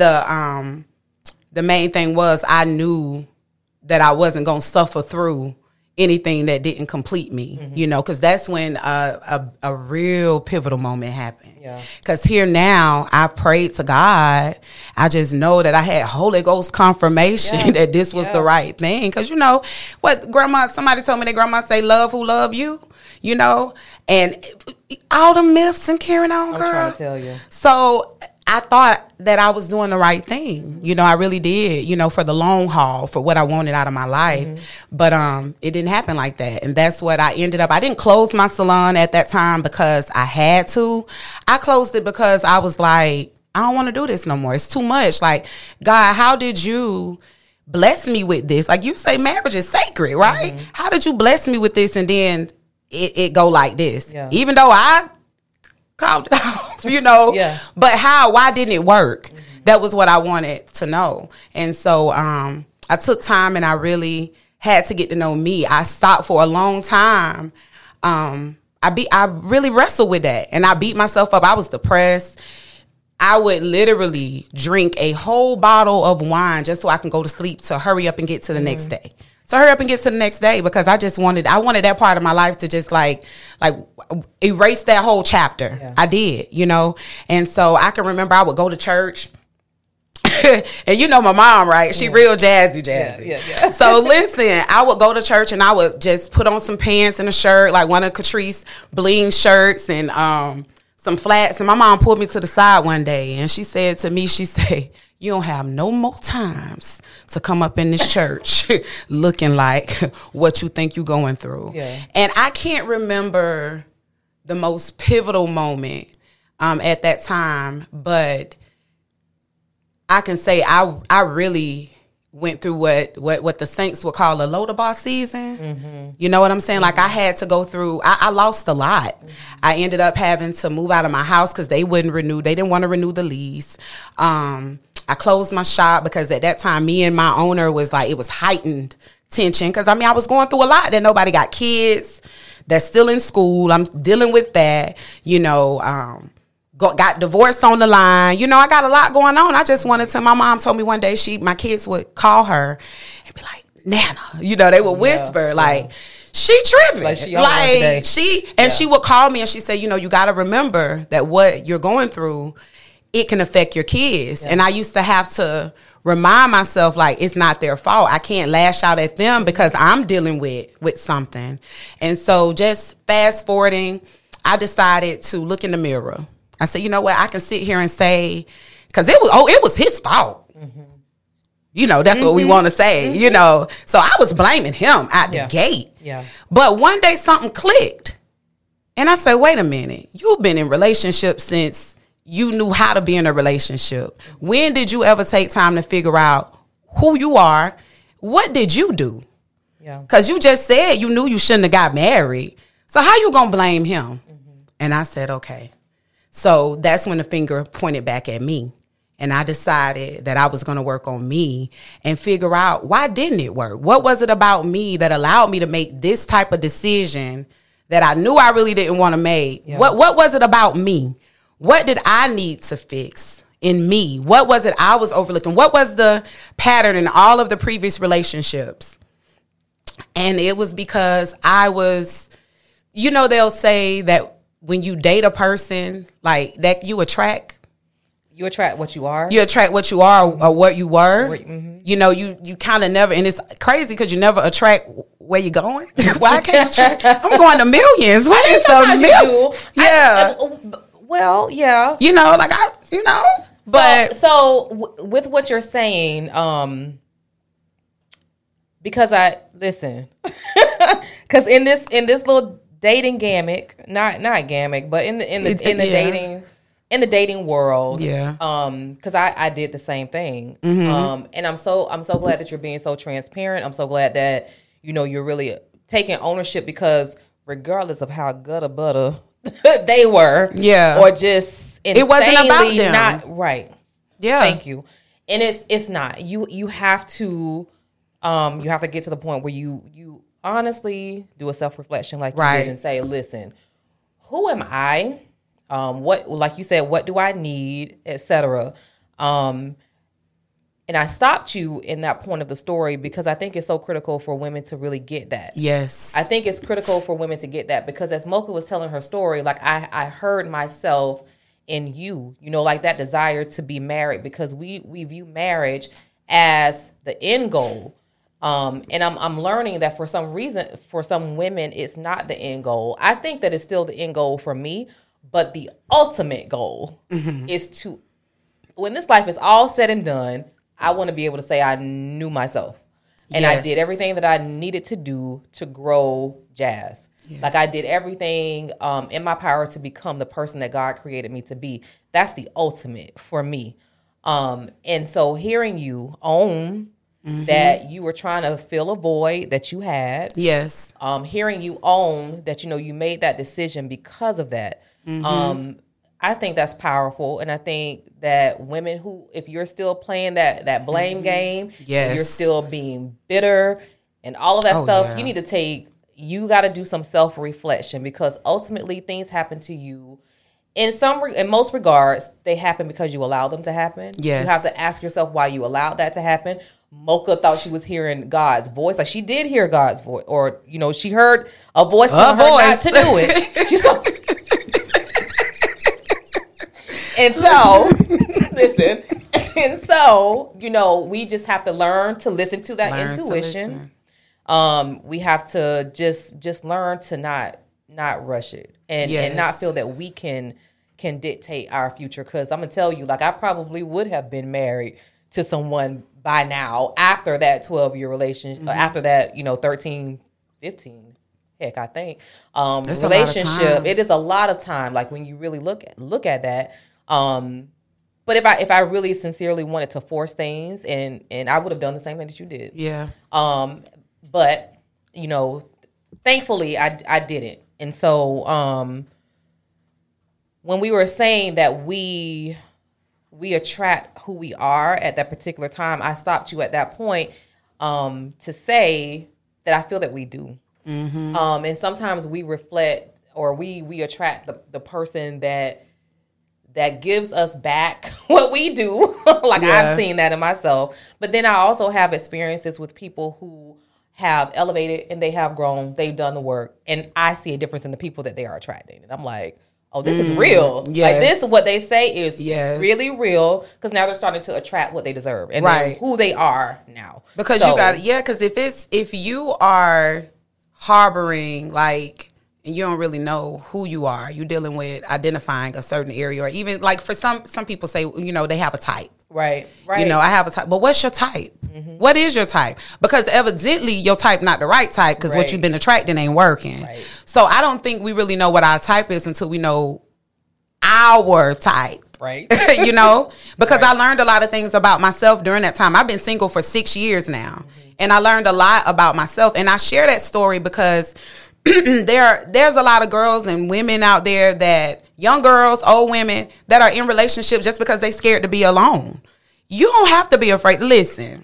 the main thing was I knew that I wasn't going to suffer through anything that didn't complete me, you know, because that's when a real pivotal moment happened. Because here now, I prayed to God. I just know that I had Holy Ghost confirmation that this was the right thing. Because, you know, somebody told me that grandma say, love who love you, you know, and all the myths and carrying on, girl. I'm trying to tell you. So I thought that I was doing the right thing. You know, I really did, you know, for the long haul, for what I wanted out of my life. But it didn't happen like that. And that's what I ended up. I didn't close my salon at that time because I had to. I closed it because I was like, I don't want to do this no more. It's too much. Like, God, how did you bless me with this? Like you say, marriage is sacred, right? How did you bless me with this and then it go like this? Even though I called it off, you know, but why didn't it work? That was what I wanted to know. And so I took time and I really had to get to know me. I stopped for a long time. I really wrestled with that, and I beat myself up. I was depressed. I would literally drink a whole bottle of wine just so I can go to sleep to hurry up and get to the next day. So hurry up and get to the next day, because I wanted that part of my life to just like erase that whole chapter. I did, you know? And so I can remember I would go to church And you know my mom, right? She real jazzy. Yeah. So listen, I would go to church and I would just put on some pants and a shirt, like one of Catrice bling shirts and some flats. And my mom pulled me to the side one day and she said to me, she said, you don't have no more times to come up in this church looking like what you think you're going through. Yeah. And I can't remember the most pivotal moment at that time, but I can say I really went through what the Saints would call a Lodabar season. Mm-hmm. You know what I'm saying? Mm-hmm. Like I had to go through, I lost a lot. Mm-hmm. I ended up having to move out of my house because they wouldn't renew. They didn't want to renew the lease. I closed my shop because at that time, me and my owner was like, it was heightened tension. Because, I mean, I was going through a lot. That nobody got kids that's still in school. I'm dealing with that, you know, got divorced on the line. You know, I got a lot going on. I just wanted to, my mom told me one day my kids would call her and be like, Nana, you know, they would whisper like, she tripping. Like she would call me and she said, you know, you got to remember that what you're going through, it can affect your kids. Yeah. And I used to have to remind myself, like, it's not their fault. I can't lash out at them because I'm dealing with something. And so just fast forwarding, I decided to look in the mirror. I said, you know what? I can sit here and say, because it was his fault. Mm-hmm. You know, that's what we want to say, you know. So I was blaming him out the gate. Yeah. But one day something clicked. And I said, wait a minute. You've been in relationships since you knew how to be in a relationship. When did you ever take time to figure out who you are? What did you do? Yeah. Because you just said you knew you shouldn't have got married. So how you going to blame him? Mm-hmm. And I said, okay. So that's when the finger pointed back at me. And I decided that I was going to work on me and figure out, why didn't it work? What was it about me that allowed me to make this type of decision that I knew I really didn't want to make? Yeah. What was it about me? What did I need to fix in me? What was it I was overlooking? What was the pattern in all of the previous relationships? And it was because I was, you know, they'll say that when you date a person, like that you attract what you are. You attract what you are or what you were. Mm-hmm. You know, you kind of never, and it's crazy because you never attract where you're going. Why I can't attract? I'm going to millions. What is the million? Yeah. Well, yeah. You know, like but so with what you're saying, because because in this little dating gimmick, not gimmick, but in the dating world, yeah. Because I did the same thing, and I'm so glad that you're being so transparent. I'm so glad that you're really taking ownership, because regardless of how gutter butter they were, yeah, or just insanely, it wasn't about them, not right. Yeah, thank you. And it's not. You have to get to the point where you honestly do a self-reflection, like you did, and say, listen, who am I? What, like you said, what do I need, etc. And I stopped you in that point of the story because I think it's so critical for women to really get that. Yes. I think it's critical for women to get that, because as Mocha was telling her story, like I heard myself in you, like that desire to be married, because we view marriage as the end goal. And I'm learning that for some reason, for some women, it's not the end goal. I think that it's still the end goal for me, but the ultimate goal is to, when this life is all said and done, I want to be able to say I knew myself. And I did everything that I needed to do to grow Jazz. Yes. Like I did everything in my power to become the person that God created me to be. That's the ultimate for me. And so hearing you own that you were trying to fill a void that you had. Yes. Hearing you own that, you made that decision because of that. I think that's powerful. And I think that women who, if you're still playing that blame game, yes, you're still being bitter and all of that stuff, you got to do some self-reflection, because ultimately things happen to you. In most regards, they happen because you allow them to happen. Yes. You have to ask yourself why you allowed that to happen. Mocha thought she was hearing God's voice. Like, she did hear God's voice, or she heard a voice telling her not to do it. And so, listen, And so, we just have to learn to listen to that intuition. We have to just learn to not rush it and not feel that we can dictate our future. Because I'm gonna tell you, like, I probably would have been married to someone by now after that 12-year relationship, after that 13, 15. Heck, I think relationship. It is a lot of time. Like when you really look at that. But if I really sincerely wanted to force things, and I would have done the same thing that you did. Yeah. But thankfully I didn't. And so when we were saying that we attract who we are at that particular time, I stopped you at that point to say that I feel that we do. Mm-hmm. And sometimes we reflect or we attract the person that gives us back what we do. Like I've seen that in myself. But then I also have experiences with people who have elevated and they have grown, they've done the work, and I see a difference in the people that they are attracting. And I'm like, oh, this is real. Yes. Like this, what they say is really real, because now they're starting to attract what they deserve and who they are now. Because because if you are harboring like, and you don't really know who you are, you're dealing with identifying a certain area, or even like for some people say, they have a type. Right. I have a type. But what's your type? Mm-hmm. What is your type? Because evidently your type not the right type, because what you've been attracting ain't working. Right. So I don't think we really know what our type is until we know our type. Right. Because I learned a lot of things about myself during that time. I've been single for 6 years now. Mm-hmm. And I learned a lot about myself. And I share that story because there's a lot of girls and women out there, that young girls, old women, that are in relationships just because they scared to be alone. You don't have to be afraid. Listen,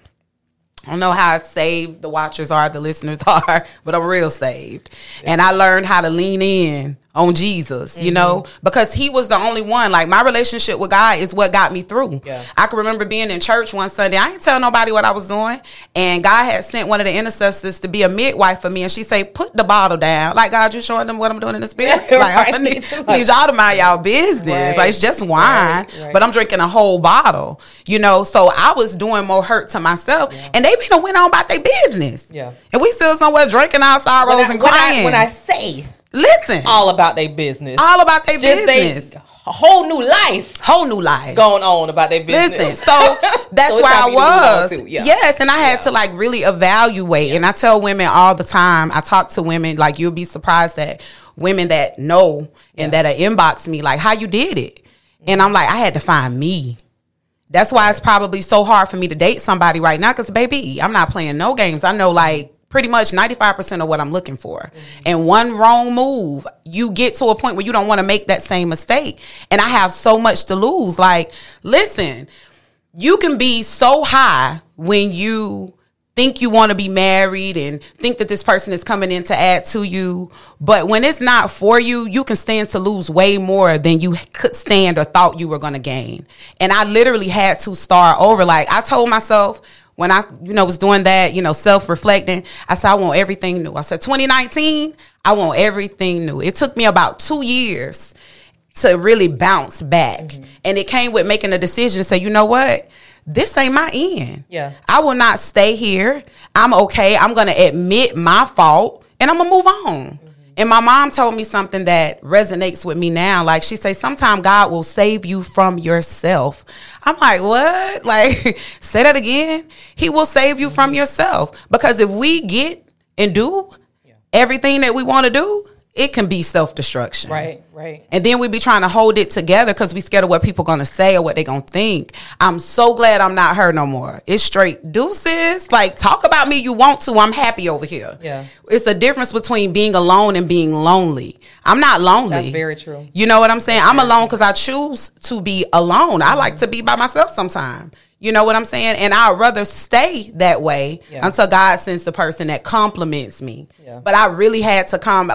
I don't know how saved the watchers are, the listeners are, but I'm real saved. Yeah. And I learned how to lean in on Jesus, because he was the only one. Like, my relationship with God is what got me through. Yeah. I can remember being in church one Sunday. I didn't tell nobody what I was doing. And God had sent one of the intercessors to be a midwife for me. And she said, put the bottle down. Like, God, you showing them what I'm doing in the spirit? Like, I need y'all to mind y'all business. Right. Like, it's just wine, but I'm drinking a whole bottle, So I was doing more hurt to myself. Yeah. And they been went on about their business. Yeah. And we still somewhere drinking our sorrows and crying. When I say... Listen, all about their business. All about their business. A whole new life going on about their business. Listen, so that's so where I was. Yeah. Yes, and I had to like really evaluate. Yeah. And I tell women all the time. I talk to women, like, you'll be surprised that women that know and that inbox me like, how you did it. And I'm like, I had to find me. That's why it's probably so hard for me to date somebody right now, because baby, I'm not playing no games. I know like pretty much 95% of what I'm looking for. Mm-hmm. And one wrong move, you get to a point where you don't want to make that same mistake. And I have so much to lose. Like, listen, you can be so high when you think you want to be married and think that this person is coming in to add to you. But when it's not for you, you can stand to lose way more than you could stand or thought you were going to gain. And I literally had to start over. Like, I told myself, when I, was doing that, self-reflecting, I said, I want everything new. I said, 2019, I want everything new. It took me about 2 years to really bounce back. Mm-hmm. And it came with making a decision to say, you know what? This ain't my end. Yeah. I will not stay here. I'm okay. I'm going to admit my fault and I'm going to move on. Mm-hmm. And my mom told me something that resonates with me now. Like, she says, sometimes God will save you from yourself. I'm like, what? Like, say that again. He will save you from yourself. Because if we get and do everything that we want to do, it can be self-destruction. Right. And then we be trying to hold it together because we scared of what people going to say or what they going to think. I'm so glad I'm not her no more. It's straight deuces. Like, talk about me you want to. I'm happy over here. Yeah. It's a difference between being alone and being lonely. I'm not lonely. That's very true. You know what I'm saying? I'm alone because I choose to be alone. I like to be by myself sometimes. You know what I'm saying? And I'd rather stay that way until God sends the person that compliments me. Yeah. But I really had to come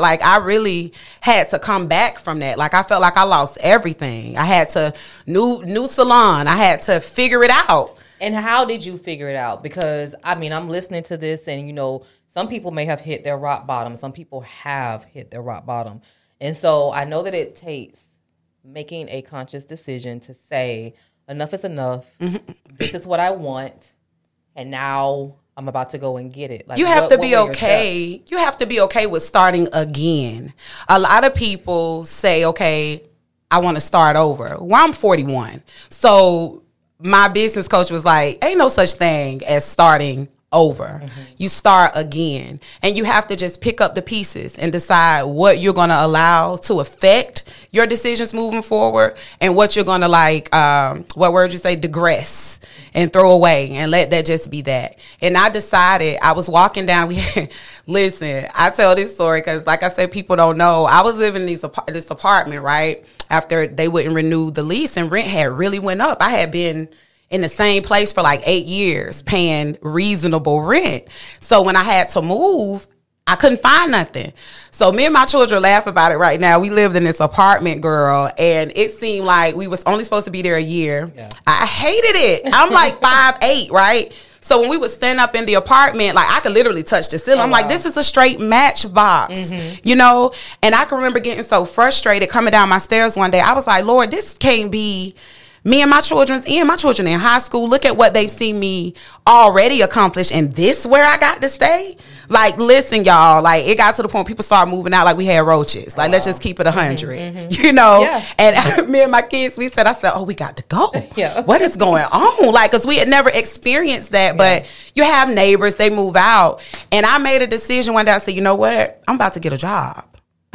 back from that. Like, I felt like I lost everything. I had to new salon. I had to figure it out. And how did you figure it out? Because I'm listening to this and some people may have hit their rock bottom. Some people have hit their rock bottom. And so I know that it takes making a conscious decision to say, enough is enough. This is what I want. And now I'm about to go and get it. Like, you have to be okay. You have to be okay with starting again. A lot of people say, okay, I want to start over. Well, I'm 41. So my business coach was like, ain't no such thing as starting over. You start again. And you have to just pick up the pieces and decide what you're going to allow to affect your decisions moving forward and what you're going to what word you say, digress and throw away and let that just be that. And I decided, I was walking down, listen, I tell this story because like I said, people don't know. I was living in this apartment, right? After they wouldn't renew the lease and rent had really went up. I had been in the same place for like 8 years paying reasonable rent. So when I had to move, I couldn't find nothing. So me and my children laugh about it right now. We lived in this apartment, girl, and it seemed like we was only supposed to be there a year. Yeah. I hated it. I'm like 5'8", right? So when we would stand up in the apartment, like I could literally touch the ceiling. I'm like, this is a straight matchbox, you know? And I can remember getting so frustrated coming down my stairs one day. I was like, Lord, this can't be me and my children in high school. Look at what they've seen me already accomplish. And this where I got to stay? Like, listen, y'all, like it got to the point people started moving out like we had roaches. Like, let's just keep it 100, you know? Yeah. And me and my kids, I said, oh, we got to go. Yeah. What is going on? Like, because we had never experienced that. But you have neighbors, they move out. And I made a decision one day. I said, you know what? I'm about to get a job.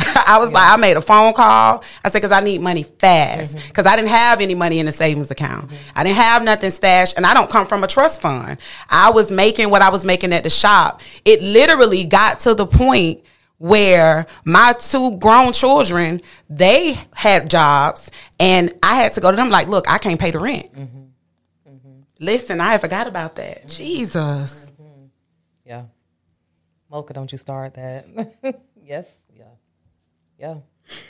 I was like, I made a phone call. I said, because I need money fast. Because I didn't have any money in the savings account. I didn't have nothing stashed. And I don't come from a trust fund. I was making what I was making at the shop. It literally got to the point where my 2 grown children, they had jobs. And I had to go to them like, look, I can't pay the rent. Listen, I forgot about that. Jesus. Yeah. Mocha, don't you start that. Yes. Yeah.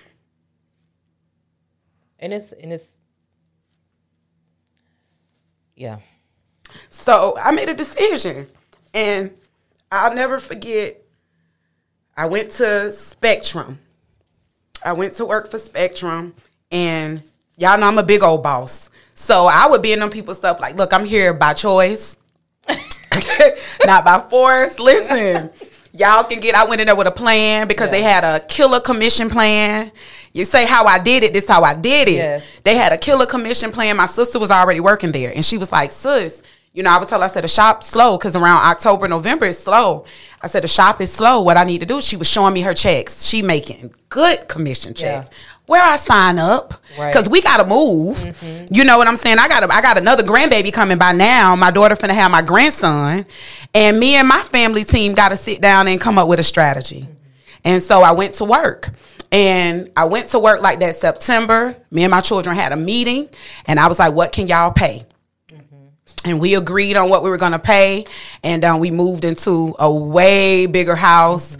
And it's yeah. So I made a decision and I'll never forget. I went to Spectrum. I went to work for Spectrum and y'all know I'm a big old boss. So I would be in them people's stuff like, look, I'm here by choice. Not by force. Listen. Y'all can I went in there with a plan because they had a killer commission plan. You say how I did it, this how I did it. Yes. They had a killer commission plan. My sister was already working there. And she was like, sis, you know, I would tell her, I said, the shop's slow because around October, November, it's slow. I said, the shop is slow. What I need to do, she was showing me her checks. She making good commission checks. Yeah. Where I sign up, because we got to move. You know what I'm saying? I got another grandbaby coming by now. My daughter finna have my grandson. And me and my family team got to sit down and come up with a strategy. And so I went to work. And I went to work like that September. Me and my children had a meeting. And I was like, what can y'all pay? And we agreed on what we were going to pay. And we moved into a way bigger house.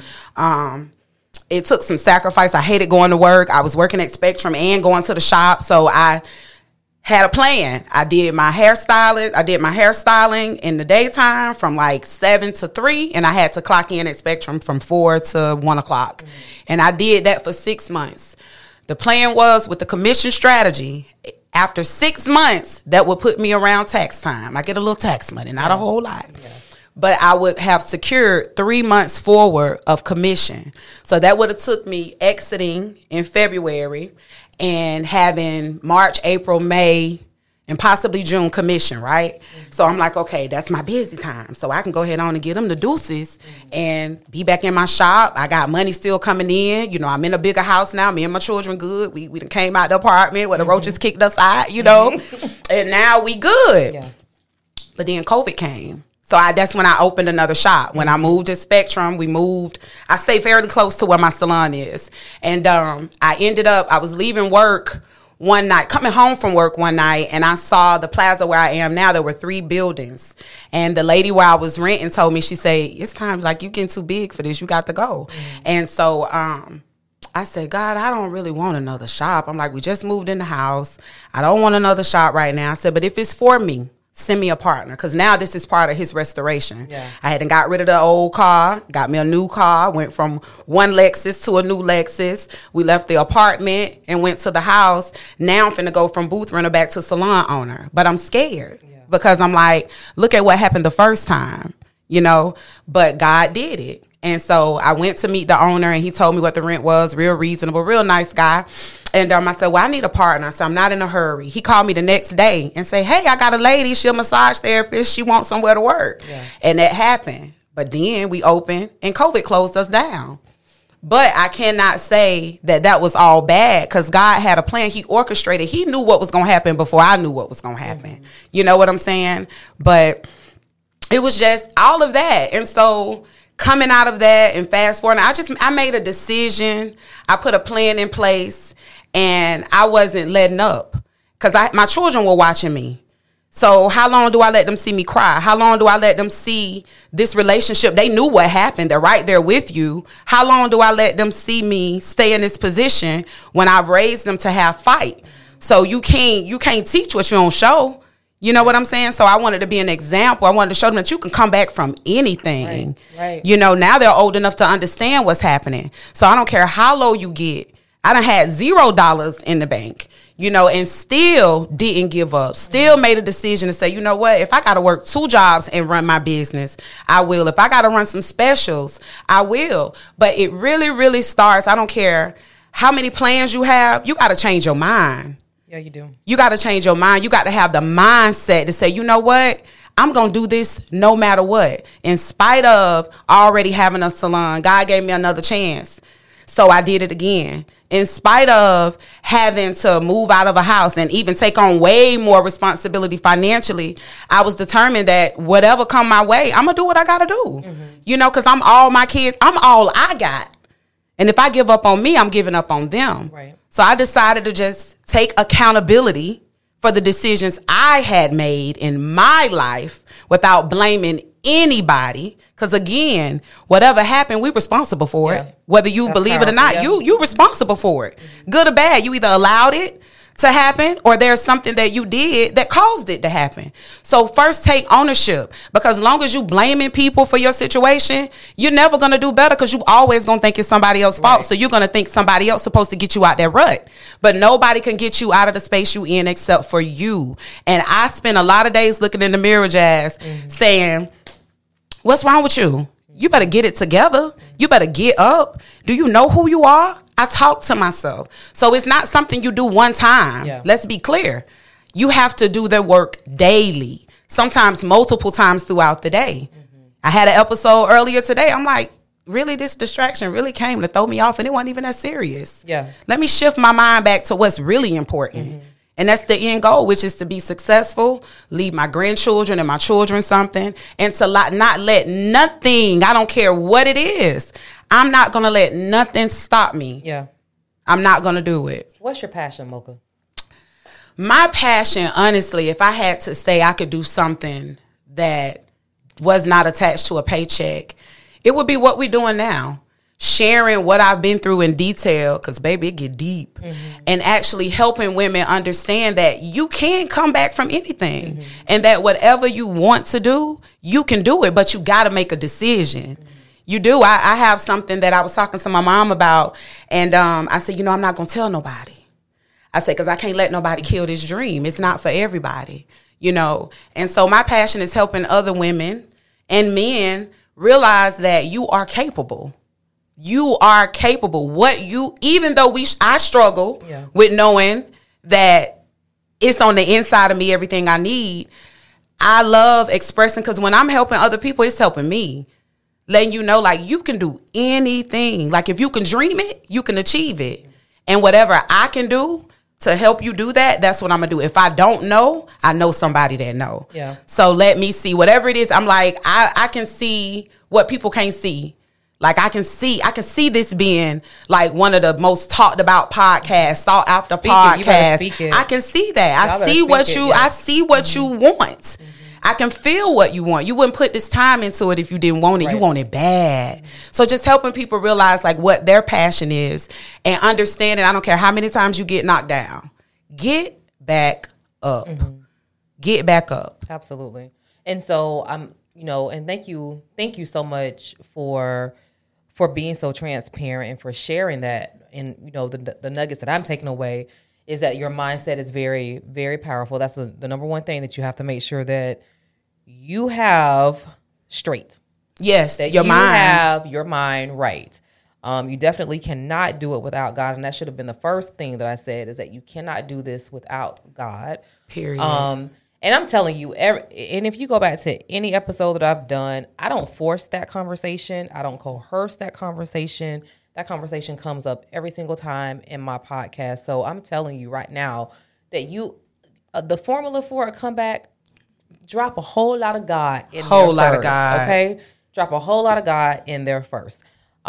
It took some sacrifice. I hated going to work. I was working at Spectrum and going to the shop. So I had a plan. I did my hairstyling in the daytime from like 7 to 3. And I had to clock in at Spectrum from 4 to 1 o'clock. And I did that for 6 months. The plan was with the commission strategy, after 6 months, that would put me around tax time. I get a little tax money, not a whole lot. Yeah. But I would have secured 3 months forward of commission. So that would have took me exiting in February and having March, April, May, and possibly June commission, right? So I'm like, okay, that's my busy time. So I can go ahead on and get them the deuces and be back in my shop. I got money still coming in. You know, I'm in a bigger house now. Me and my children good. We done came out the apartment where the roaches kicked us out, you know. And now we good. Yeah. But then COVID came. So that's when I opened another shop. When I moved to Spectrum, I stayed fairly close to where my salon is. And I was leaving work one night, coming home from work one night, and I saw the plaza where I am now. There were 3 buildings. And the lady where I was renting told me, she said, it's time, like, you getting too big for this. You got to go. And so I said, God, I don't really want another shop. I'm like, we just moved in the house. I don't want another shop right now. I said, but if it's for me, send me a partner, because now this is part of his restoration. Yeah. I hadn't got rid of the old car, got me a new car, went from one Lexus to a new Lexus. We left the apartment and went to the house. Now I'm finna go from booth renter back to salon owner. But I'm scared because I'm like, look at what happened the first time, you know, but God did it. And so I went to meet the owner, and he told me what the rent was, real reasonable, real nice guy. And I said, well, I need a partner, so I'm not in a hurry. He called me the next day and said, hey, I got a lady. She's a massage therapist. She wants somewhere to work. Yeah. And that happened. But then we opened, and COVID closed us down. But I cannot say that that was all bad, because God had a plan. He orchestrated. He knew what was going to happen before I knew what was going to happen. Mm-hmm. You know what I'm saying? But it was just all of that. And so coming out of that and fast forward, I made a decision. I put a plan in place, and I wasn't letting up, because my children were watching me. So how long do I let them see me cry? How long do I let them see this relationship? They knew what happened. They're right there with you. How long do I let them see me stay in this position when I've raised them to have fight? So you can't teach what you don't show. You know what I'm saying? So I wanted to be an example. I wanted to show them that you can come back from anything. Right. You know, now they're old enough to understand what's happening. So I don't care how low you get. I done had $0 in the bank, you know, and still didn't give up. Still made a decision to say, you know what? If I got to work 2 jobs and run my business, I will. If I got to run some specials, I will. But it really, really starts. I don't care how many plans you have. You got to change your mind. Yeah, you do. You got to change your mind. You got to have the mindset to say, you know what? I'm going to do this no matter what. In spite of already having a salon, God gave me another chance. So I did it again. In spite of having to move out of a house and even take on way more responsibility financially, I was determined that whatever come my way, I'm going to do what I got to do. Mm-hmm. You know, because I'm all my kids. I'm all I got. And if I give up on me, I'm giving up on them. Right. So I decided to just take accountability for the decisions I had made in my life without blaming anybody. Because again, whatever happened, we're responsible for it. Whether you believe it or not, you're responsible for it. Mm-hmm. Good or bad, you either allowed it to happen or there's something that you did that caused it to happen. So first take ownership, because as long as you blaming people for your situation, you're never going to do better, because you always going to think it's somebody else's fault. So you're going to think somebody else supposed to get you out that rut. But nobody can get you out of the space you in except for you. And I spent a lot of days looking in the mirror, Jazz, saying, what's wrong with you? You better get it together. You better get up. Do you know who you are? I talk to myself. So it's not something you do one time. Yeah. Let's be clear. You have to do the work daily, sometimes multiple times throughout the day. Mm-hmm. I had an episode earlier today. I'm like, really, this distraction really came to throw me off, and it wasn't even that serious. Yeah. Let me shift my mind back to what's really important. Mm-hmm. And that's the end goal, which is to be successful, leave my grandchildren and my children something, and to not let nothing, I don't care what it is, I'm not going to let nothing stop me. Yeah. I'm not going to do it. What's your passion, Mocha? My passion, honestly, if I had to say I could do something that was not attached to a paycheck, it would be what we're doing now. Sharing what I've been through in detail, because baby, it get deep, and actually helping women understand that you can come back from anything, and that whatever you want to do, you can do it, but you got to make a decision. You do. I have something that I was talking to my mom about, and I said, I'm not going to tell nobody. I said, because I can't let nobody kill this dream. It's not for everybody, And so my passion is helping other women and men realize that you are capable. You are capable. Even though I struggle with knowing that it's on the inside of me, everything I need, I love expressing, because when I'm helping other people, it's helping me. Letting you know, like, you can do anything. Like, if you can dream it, you can achieve it. And whatever I can do to help you do that, that's what I'm going to do. If I don't know, I know somebody that know. Yeah. So let me see. Whatever it is, I'm like, I can see what people can't see. Like, I can see this being like one of the most talked about podcasts, sought after podcasts. I can see that. I see what you want. Mm-hmm. I can feel what you want. You wouldn't put this time into it if you didn't want it. Right. You want it bad. Mm-hmm. So just helping people realize like what their passion is, and understanding, I don't care how many times you get knocked down, get back up. Mm-hmm. get back up. Absolutely. And so and thank you so much for being so transparent and for sharing that. And the nuggets that I'm taking away is that your mindset is very, very powerful. That's the number one thing that you have to make sure that you have straight. Yes, that you have your mind right. You definitely cannot do it without God, and that should have been the first thing that I said, is that you cannot do this without God. Period. And I'm telling you, and if you go back to any episode that I've done, I don't force that conversation. I don't coerce that conversation. That conversation comes up every single time in my podcast. So I'm telling you right now that the formula for a comeback, drop a whole lot of God in there first. Whole lot of God. Okay? Drop a whole lot of God in there first.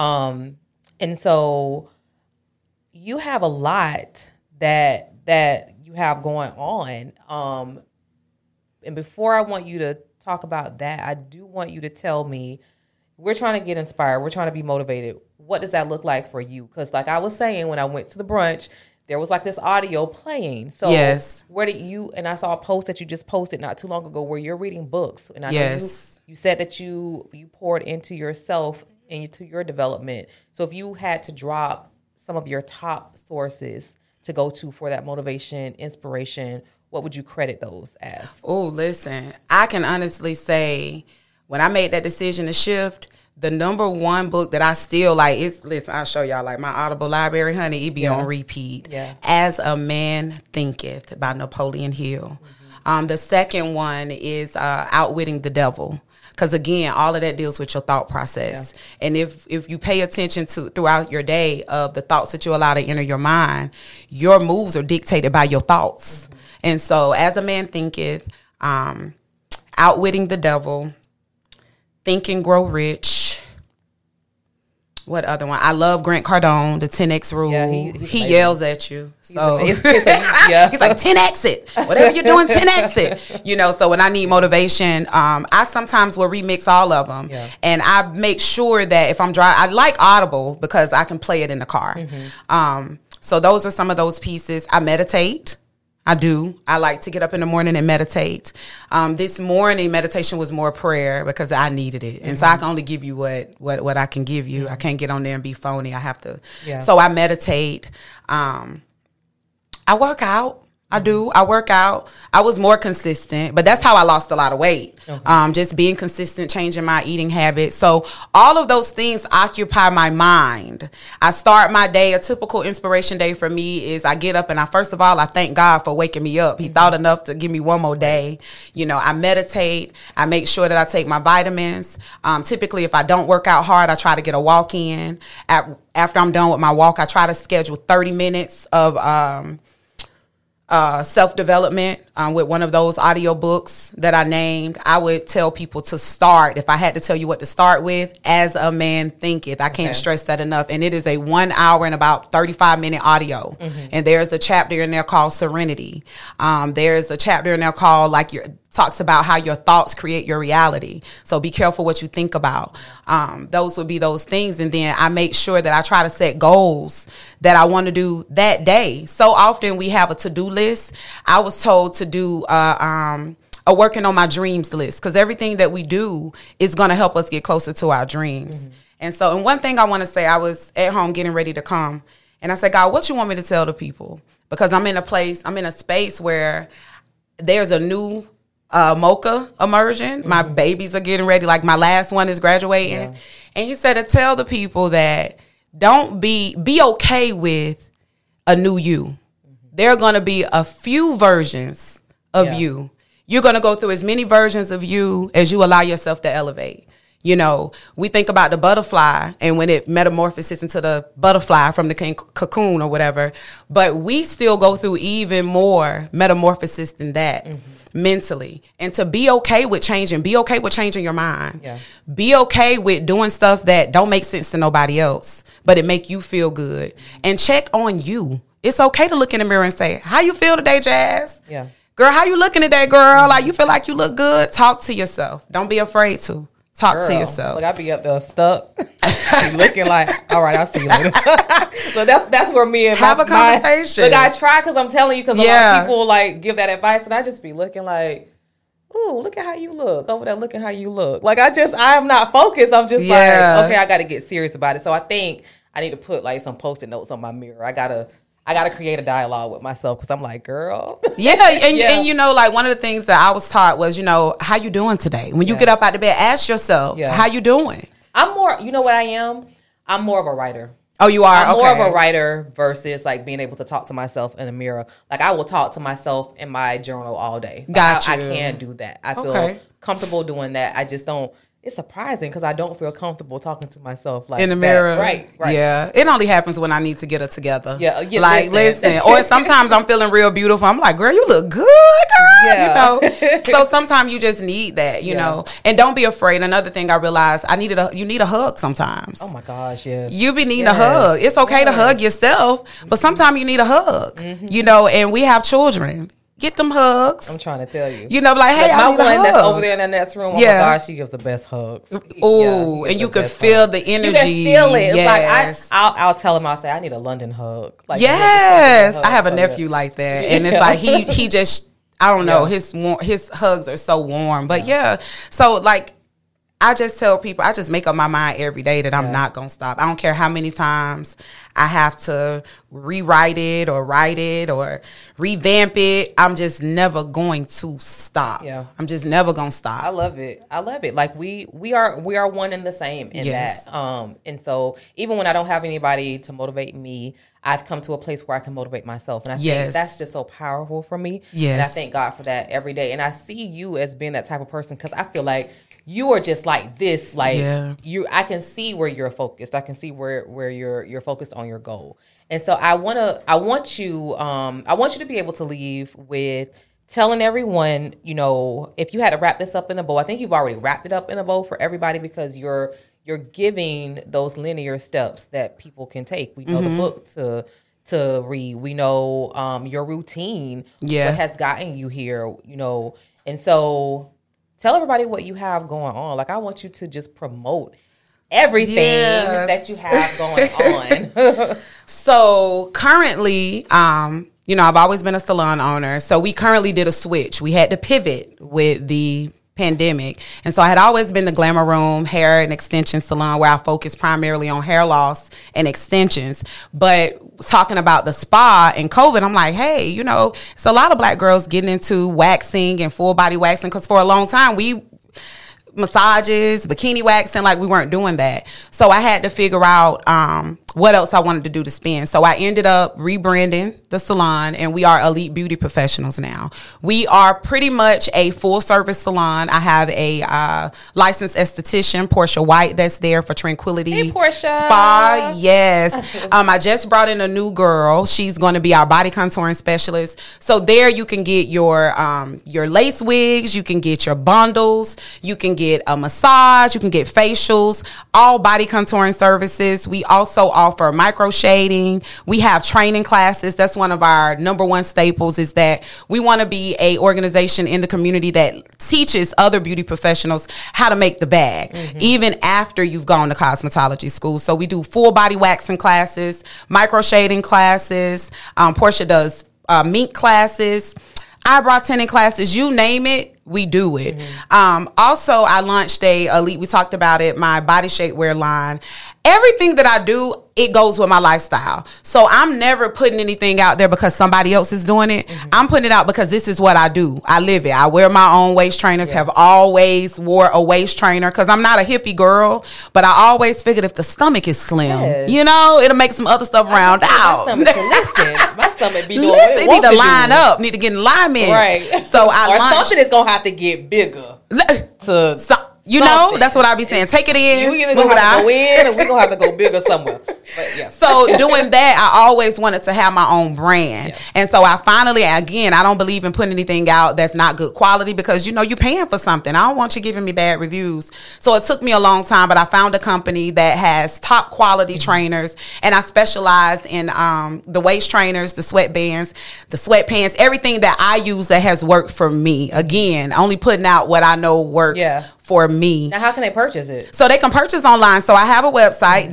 And so you have a lot that you have going on. And before I want you to talk about that, I do want you to tell me, we're trying to get inspired. We're trying to be motivated. What does that look like for you? Because like I was saying, when I went to the brunch, there was like this audio playing. So yes. Where did you, and I saw a post that you just posted not too long ago where you're reading books. And I know you said that you poured into yourself and into your development. So if you had to drop some of your top sources to go to for that motivation, inspiration, what would you credit those as? Oh, listen, I can honestly say when I made that decision to shift, the number one book that I still like is, listen, I'll show y'all, like my Audible library, honey, it be on repeat. Yeah. As a Man Thinketh by Napoleon Hill. Mm-hmm. The second one is Outwitting the Devil. Because, again, all of that deals with your thought process. Yeah. And if you pay attention to throughout your day of the thoughts that you allow to enter your mind, your moves are dictated by your thoughts. Mm-hmm. And so, As a Man Thinketh, Outwitting the Devil, Think and Grow Rich. What other one? I love Grant Cardone, the 10X rule. Yeah, he yells at you. So he's like, 10X it. Whatever you're doing, 10X it. So when I need motivation, I sometimes will remix all of them. Yeah. And I make sure that if I'm driving, I like Audible because I can play it in the car. Mm-hmm. So those are some of those pieces. I meditate. I do. I like to get up in the morning and meditate. This morning, meditation was more prayer because I needed it. And so I can only give you what I can give you. I can't get on there and be phony. I have to. Yeah. So I meditate. I work out. I do. I work out. I was more consistent, but that's how I lost a lot of weight. Okay. Just being consistent, changing my eating habits. So all of those things occupy my mind. I start my day. A typical inspiration day for me is I get up and first of all, I thank God for waking me up. He thought enough to give me one more day. I meditate. I make sure that I take my vitamins. Typically, if I don't work out hard, I try to get a walk in. After I'm done with my walk, I try to schedule 30 minutes of self-development with one of those audio books that I named. I would tell people to start, if I had to tell you what to start with, As a Man Thinketh. I can't stress that enough. And it is a 1 hour and about 35-minute audio. Mm-hmm. And there's a chapter in there called Serenity. There's a chapter in there called talks about how your thoughts create your reality. So be careful what you think about. Those would be those things. And then I make sure that I try to set goals that I want to do that day. So often we have a to-do list. I was told to do a working on my dreams list because everything that we do is going to help us get closer to our dreams. Mm-hmm. And one thing I want to say, I was at home getting ready to come and I said, God, what you want me to tell the people? Because I'm in a space where there's a new mocha immersion. Mm-hmm. My babies are getting ready. Like my last one is graduating. Yeah. And he said to tell the people that don't be okay with a new you. Mm-hmm. There are going to be a few versions of you. You're going to go through as many versions of you as you allow yourself to elevate. We think about the butterfly and when it metamorphoses into the butterfly from the cocoon or whatever, but we still go through even more metamorphosis than that. Mm-hmm. Mentally, and to be okay with changing your mind. Yeah. Be okay with doing stuff that don't make sense to nobody else, but it make you feel good. And check on you. It's okay to look in the mirror and say, how you feel today, Jazz? Yeah. Girl, how you looking today, girl? Like you feel like you look good? Talk to yourself. Don't be afraid to. Talk to yourself. Like I be up there stuck, be looking like, all right, I'll see you later. So that's where me and have a conversation. Look, I try because I'm telling you because a lot of people like give that advice, and I just be looking like, ooh, look at how you look over there. Look at how you look. Like I'm not focused. I'm just like, okay, I got to get serious about it. So I think I need to put like some Post-it notes on my mirror. I gotta create a dialogue with myself because I'm like, girl. And you know, like one of the things that I was taught was, you know, how you doing today? When you get up out of bed, ask yourself, how you doing? I'm more, you know what I am? I'm more of a writer. Oh, you are? I'm more of a writer versus like being able to talk to myself in a mirror. Like I will talk to myself in my journal all day. Like, I can't do that. I feel comfortable doing that. I just don't. It's surprising because I don't feel comfortable talking to myself like in the mirror. Right. Yeah. It only happens when I need to get it together. Yeah. Like, listen. Or sometimes I'm feeling real beautiful. I'm like, girl, you look good, girl. Yeah. You know? So sometimes you just need that, you know. And don't be afraid. Another thing I realized, you need a hug sometimes. Oh my gosh, yes. You be needing a hug. It's okay to hug yourself, but sometimes you need a hug. You know, and we have children. Get them hugs. I'm trying to tell you. You know, like, hey, my one that's over there in the next room. Oh my gosh, she gives the best hugs. Oh, and you can feel the energy. You can feel it. Yes. It's like I'll tell him. I'll say I need a London hug. Like, yes, I have a nephew like that, and it's like he just I don't know his hugs are so warm. But so like. I just tell people, I just make up my mind every day that I'm not going to stop. I don't care how many times I have to rewrite it or write it or revamp it. I'm just never going to stop. Yeah. I'm just never going to stop. I love it. Like we are one and the same in that. And so even when I don't have anybody to motivate me, I've come to a place where I can motivate myself. And I think that's just so powerful for me. Yes. And I thank God for that every day. And I see you as being that type of person because I feel like you are just like this, like I can see where you're focused. I can see where you're focused on your goal. And so I want you to be able to leave with telling everyone, you know, if you had to wrap this up in a bow, I think you've already wrapped it up in a bow for everybody because you're giving those linear steps that people can take. We know the book to read. We know your routine, what has gotten you here, you know, and so tell everybody what you have going on. Like, I want you to just promote everything that you have going on. So currently, you know, I've always been a salon owner. So we currently did a switch. We had to pivot with the pandemic. And so I had always been the Glamour Room hair and extension salon where I focus primarily on hair loss and extensions. But talking about the spa and COVID, I'm like, hey, you know, it's a lot of black girls getting into waxing and full body waxing because for a long time massages, bikini waxing, like we weren't doing that. So I had to figure out what else I wanted to do to spend. So I ended up rebranding the salon, and we are Elite Beauty Professionals now. We are pretty much a full service salon. I have a licensed esthetician, Portia White, that's there for Tranquility Hey, Portia. Spa. Yes. I just brought in a new girl. She's going to be our body contouring specialist. So there you can get your lace wigs, you can get your bundles, you can get a massage, you can get facials, all body contouring services. We also offer micro shading. We have training classes. That's one of our number one staples, is that we want to be a organization in the community that teaches other beauty professionals how to make the bag, even after you've gone to cosmetology school. So we do full body waxing classes, micro shading classes. Portia does mink classes, eyebrow tinting classes, you name it. We do it. Also, I launched we talked about it, my body shapewear line. Everything that I do, it goes with my lifestyle. So I'm never putting anything out there because somebody else is doing it. I'm putting it out because this is what I do. I live it. I wear my own waist trainers, have always wore a waist trainer because I'm not a hippie girl, but I always figured if the stomach is slim, you know, it'll make some other stuff round out. My stomach be doing it need to line up, need to get in alignment. Right. So something is going to have to get bigger you know, that's what I be saying. Take it in. You either going to have to go in or we're going to have to go bigger somewhere. But, yeah. So doing that, I always wanted to have my own brand. Yeah. And so I finally, again, I don't believe in putting anything out that's not good quality because, you know, you're paying for something. I don't want you giving me bad reviews. So it took me a long time, but I found a company that has top quality trainers. And I specialize in the waist trainers, the sweatbands, the sweatpants, everything that I use that has worked for me. Again, only putting out what I know works for me. Now, how can they purchase it? So they can purchase online. So I have a website,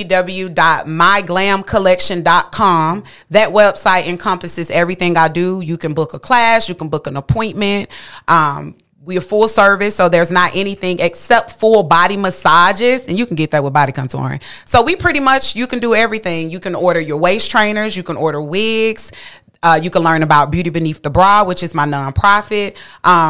www.myglamcollection.com. That website encompasses everything I do. You can book a class. You can book an appointment. We are full service, so there's not anything except full body massages, and you can get that with body contouring. So we pretty much, you can do everything. You can order your waist trainers. You can order wigs. You can learn about Beauty Beneath the Bra, which is my nonprofit.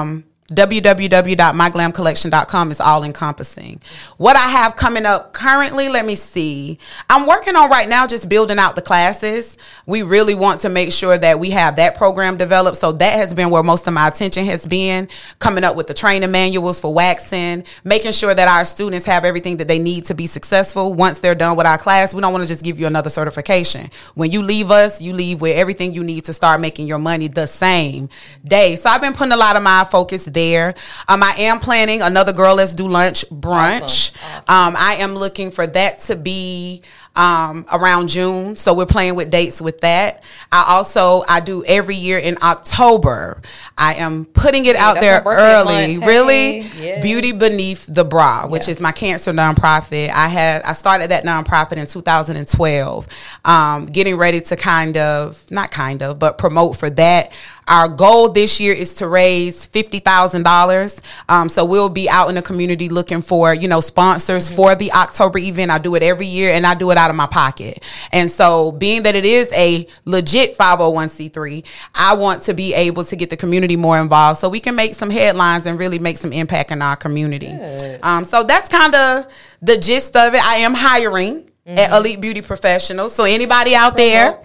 www.myglamcollection.com is all encompassing. What I have coming up currently, let me see. I'm working on right now just building out the classes. We really want to make sure that we have that program developed. So that has been where most of my attention has been, coming up with the training manuals for waxing, making sure that our students have everything that they need to be successful once they're done with our class. We don't want to just give you another certification. When you leave us, you leave with everything you need to start making your money the same day. So I've been putting a lot of my focus there. I am planning another Girl Let's Do Lunch brunch. Awesome. I am looking for that to be around June. So we're playing with dates with that. I do every year in October. I am putting it out there early. Really? Yes. Beauty Beneath the Bra, which is my cancer nonprofit. I started that nonprofit in 2012. Getting ready to but promote for that. Our goal this year is to raise $50,000. So we'll be out in the community looking for, sponsors for the October event. I do it every year, and I do it out of my pocket. And so being that it is a legit 501c3, I want to be able to get the community more involved so we can make some headlines and really make some impact in our community. So that's kind of the gist of it. I am hiring at Elite Beauty Professionals. So anybody out there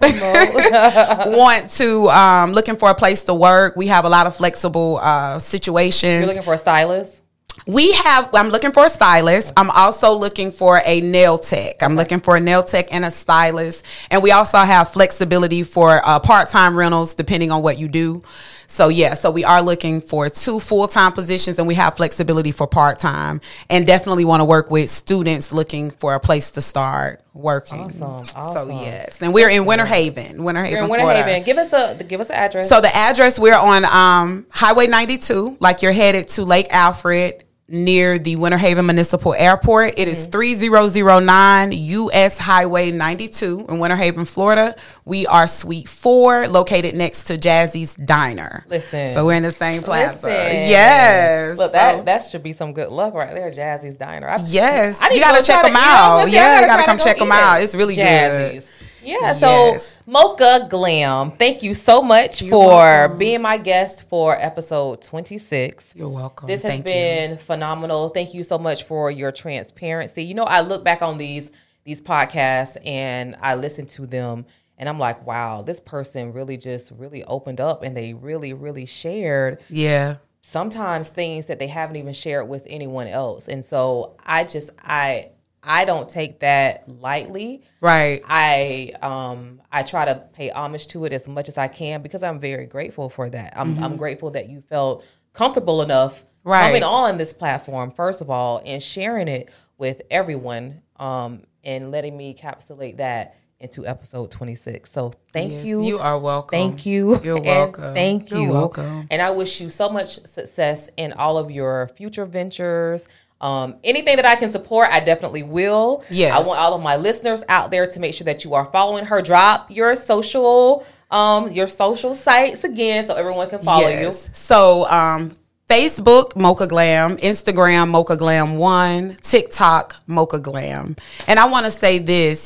want to, looking for a place to work, we have a lot of flexible situations. You're looking for a stylist? I'm looking for a stylist. I'm also looking for a nail tech. I'm looking for a nail tech and a stylist. And we also have flexibility for part-time rentals depending on what you do. So we are looking for 2 full-time positions, and we have flexibility for part-time, and definitely want to work with students looking for a place to start working. Awesome. So yes. And we're in Winter Haven, Florida. Give us an address. So the address, we're on Highway 92, like you're headed to Lake Alfred, near the Winter Haven Municipal Airport. It is 3009 US Highway 92 in Winter Haven, Florida. We are Suite 4, located next to Jazzy's Diner. Listen. So we're in the same plaza. Yes. Look, that should be some good luck right there, Jazzy's Diner. Yes. You got to check them out. You got to come check them out. It's really Jazzy's. good. Yeah, so Mocha Glam, thank you so much for being my guest for episode 26. You're welcome. This has been phenomenal. Thank you so much for your transparency. I look back on these podcasts and I listen to them and I'm like, wow, this person really opened up and they really, really shared. Yeah. Sometimes things that they haven't even shared with anyone else. And so I don't take that lightly. Right. I try to pay homage to it as much as I can because I'm very grateful for that. I'm grateful that you felt comfortable enough coming on this platform, first of all, and sharing it with everyone, and letting me encapsulate that into episode 26. So thank you. You are welcome. Thank you. You're welcome. Thank you. You're welcome. And I wish you so much success in all of your future ventures. Anything that I can support, I definitely will. Yes. I want all of my listeners out there to make sure that you are following her. Drop your social sites again so everyone can follow you. So, Facebook, Mocha Glam, Instagram, Mocha Glam 1, TikTok, Mocha Glam. And I want to say this,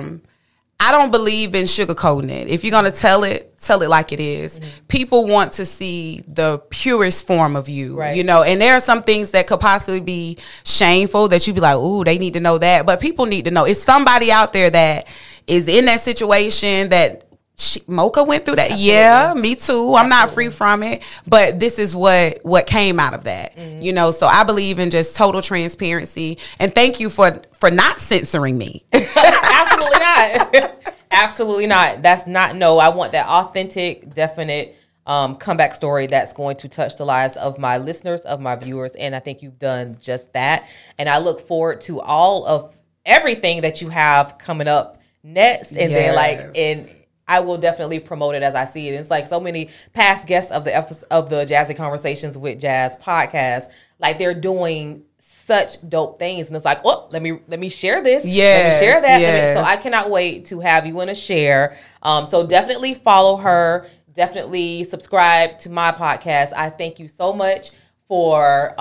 I don't believe in sugarcoating it. If you're going to tell it like it is. Mm-hmm. People want to see the purest form of you, right. And there are some things that could possibly be shameful that you'd be like, ooh, they need to know that. But people need to know. It's somebody out there that is in that situation that Mocha went through that. Absolutely. Yeah, me too. I'm not free from it. But this is what came out of that. Mm-hmm. So I believe in just total transparency. And thank you for not censoring me. Absolutely not. Absolutely not. That's not, no. I want that authentic, definite comeback story that's going to touch the lives of my listeners, of my viewers. And I think you've done just that. And I look forward to all of everything that you have coming up next. And then I will definitely promote it as I see it. It's like so many past guests of the Jazzy Conversations with Jazz podcast, like they're doing such dope things, and it's like, oh, let me share this. Let me share that. So I cannot wait to have you in a share. So definitely follow her. Definitely subscribe to my podcast. I thank you so much for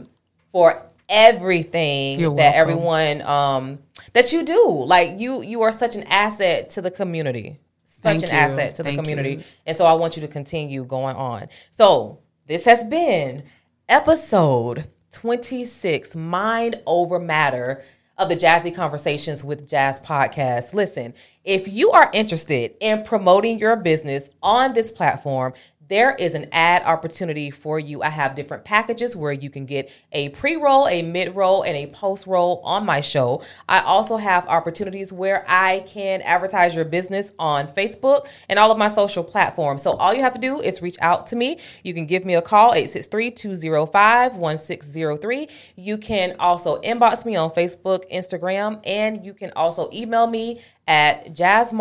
everything that everyone that you do. Like you are such an asset to the community. Such an asset to the community. And so I want you to continue going on. So this has been episode 26, Mind Over Matter, of the Jazzy Conversations with Jazz podcast. Listen, if you are interested in promoting your business on this platform, there is an ad opportunity for you. I have different packages where you can get a pre-roll, a mid-roll, and a post-roll on my show. I also have opportunities where I can advertise your business on Facebook and all of my social platforms. So all you have to do is reach out to me. You can give me a call, 863-205-1603. You can also inbox me on Facebook, Instagram, and you can also email me at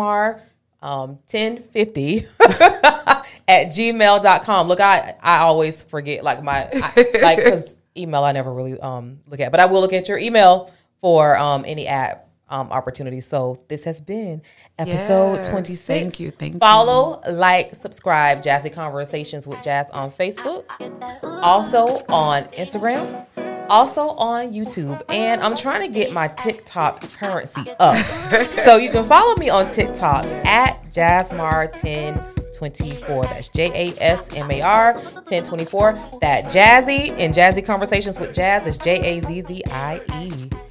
jazzmar1050 at gmail.com. Look, I always forget because email I never really look at, but I will look at your email for any ad opportunities. So this has been episode 26. Thank you. Follow, like, subscribe Jazzy Conversations with Jazz on Facebook, also on Instagram, also on YouTube, and I'm trying to get my TikTok currency up. So you can follow me on TikTok at jazzmar1024. That's JASMAR 1024. That Jazzy and Jazzy Conversations with Jazz is JAZZIE.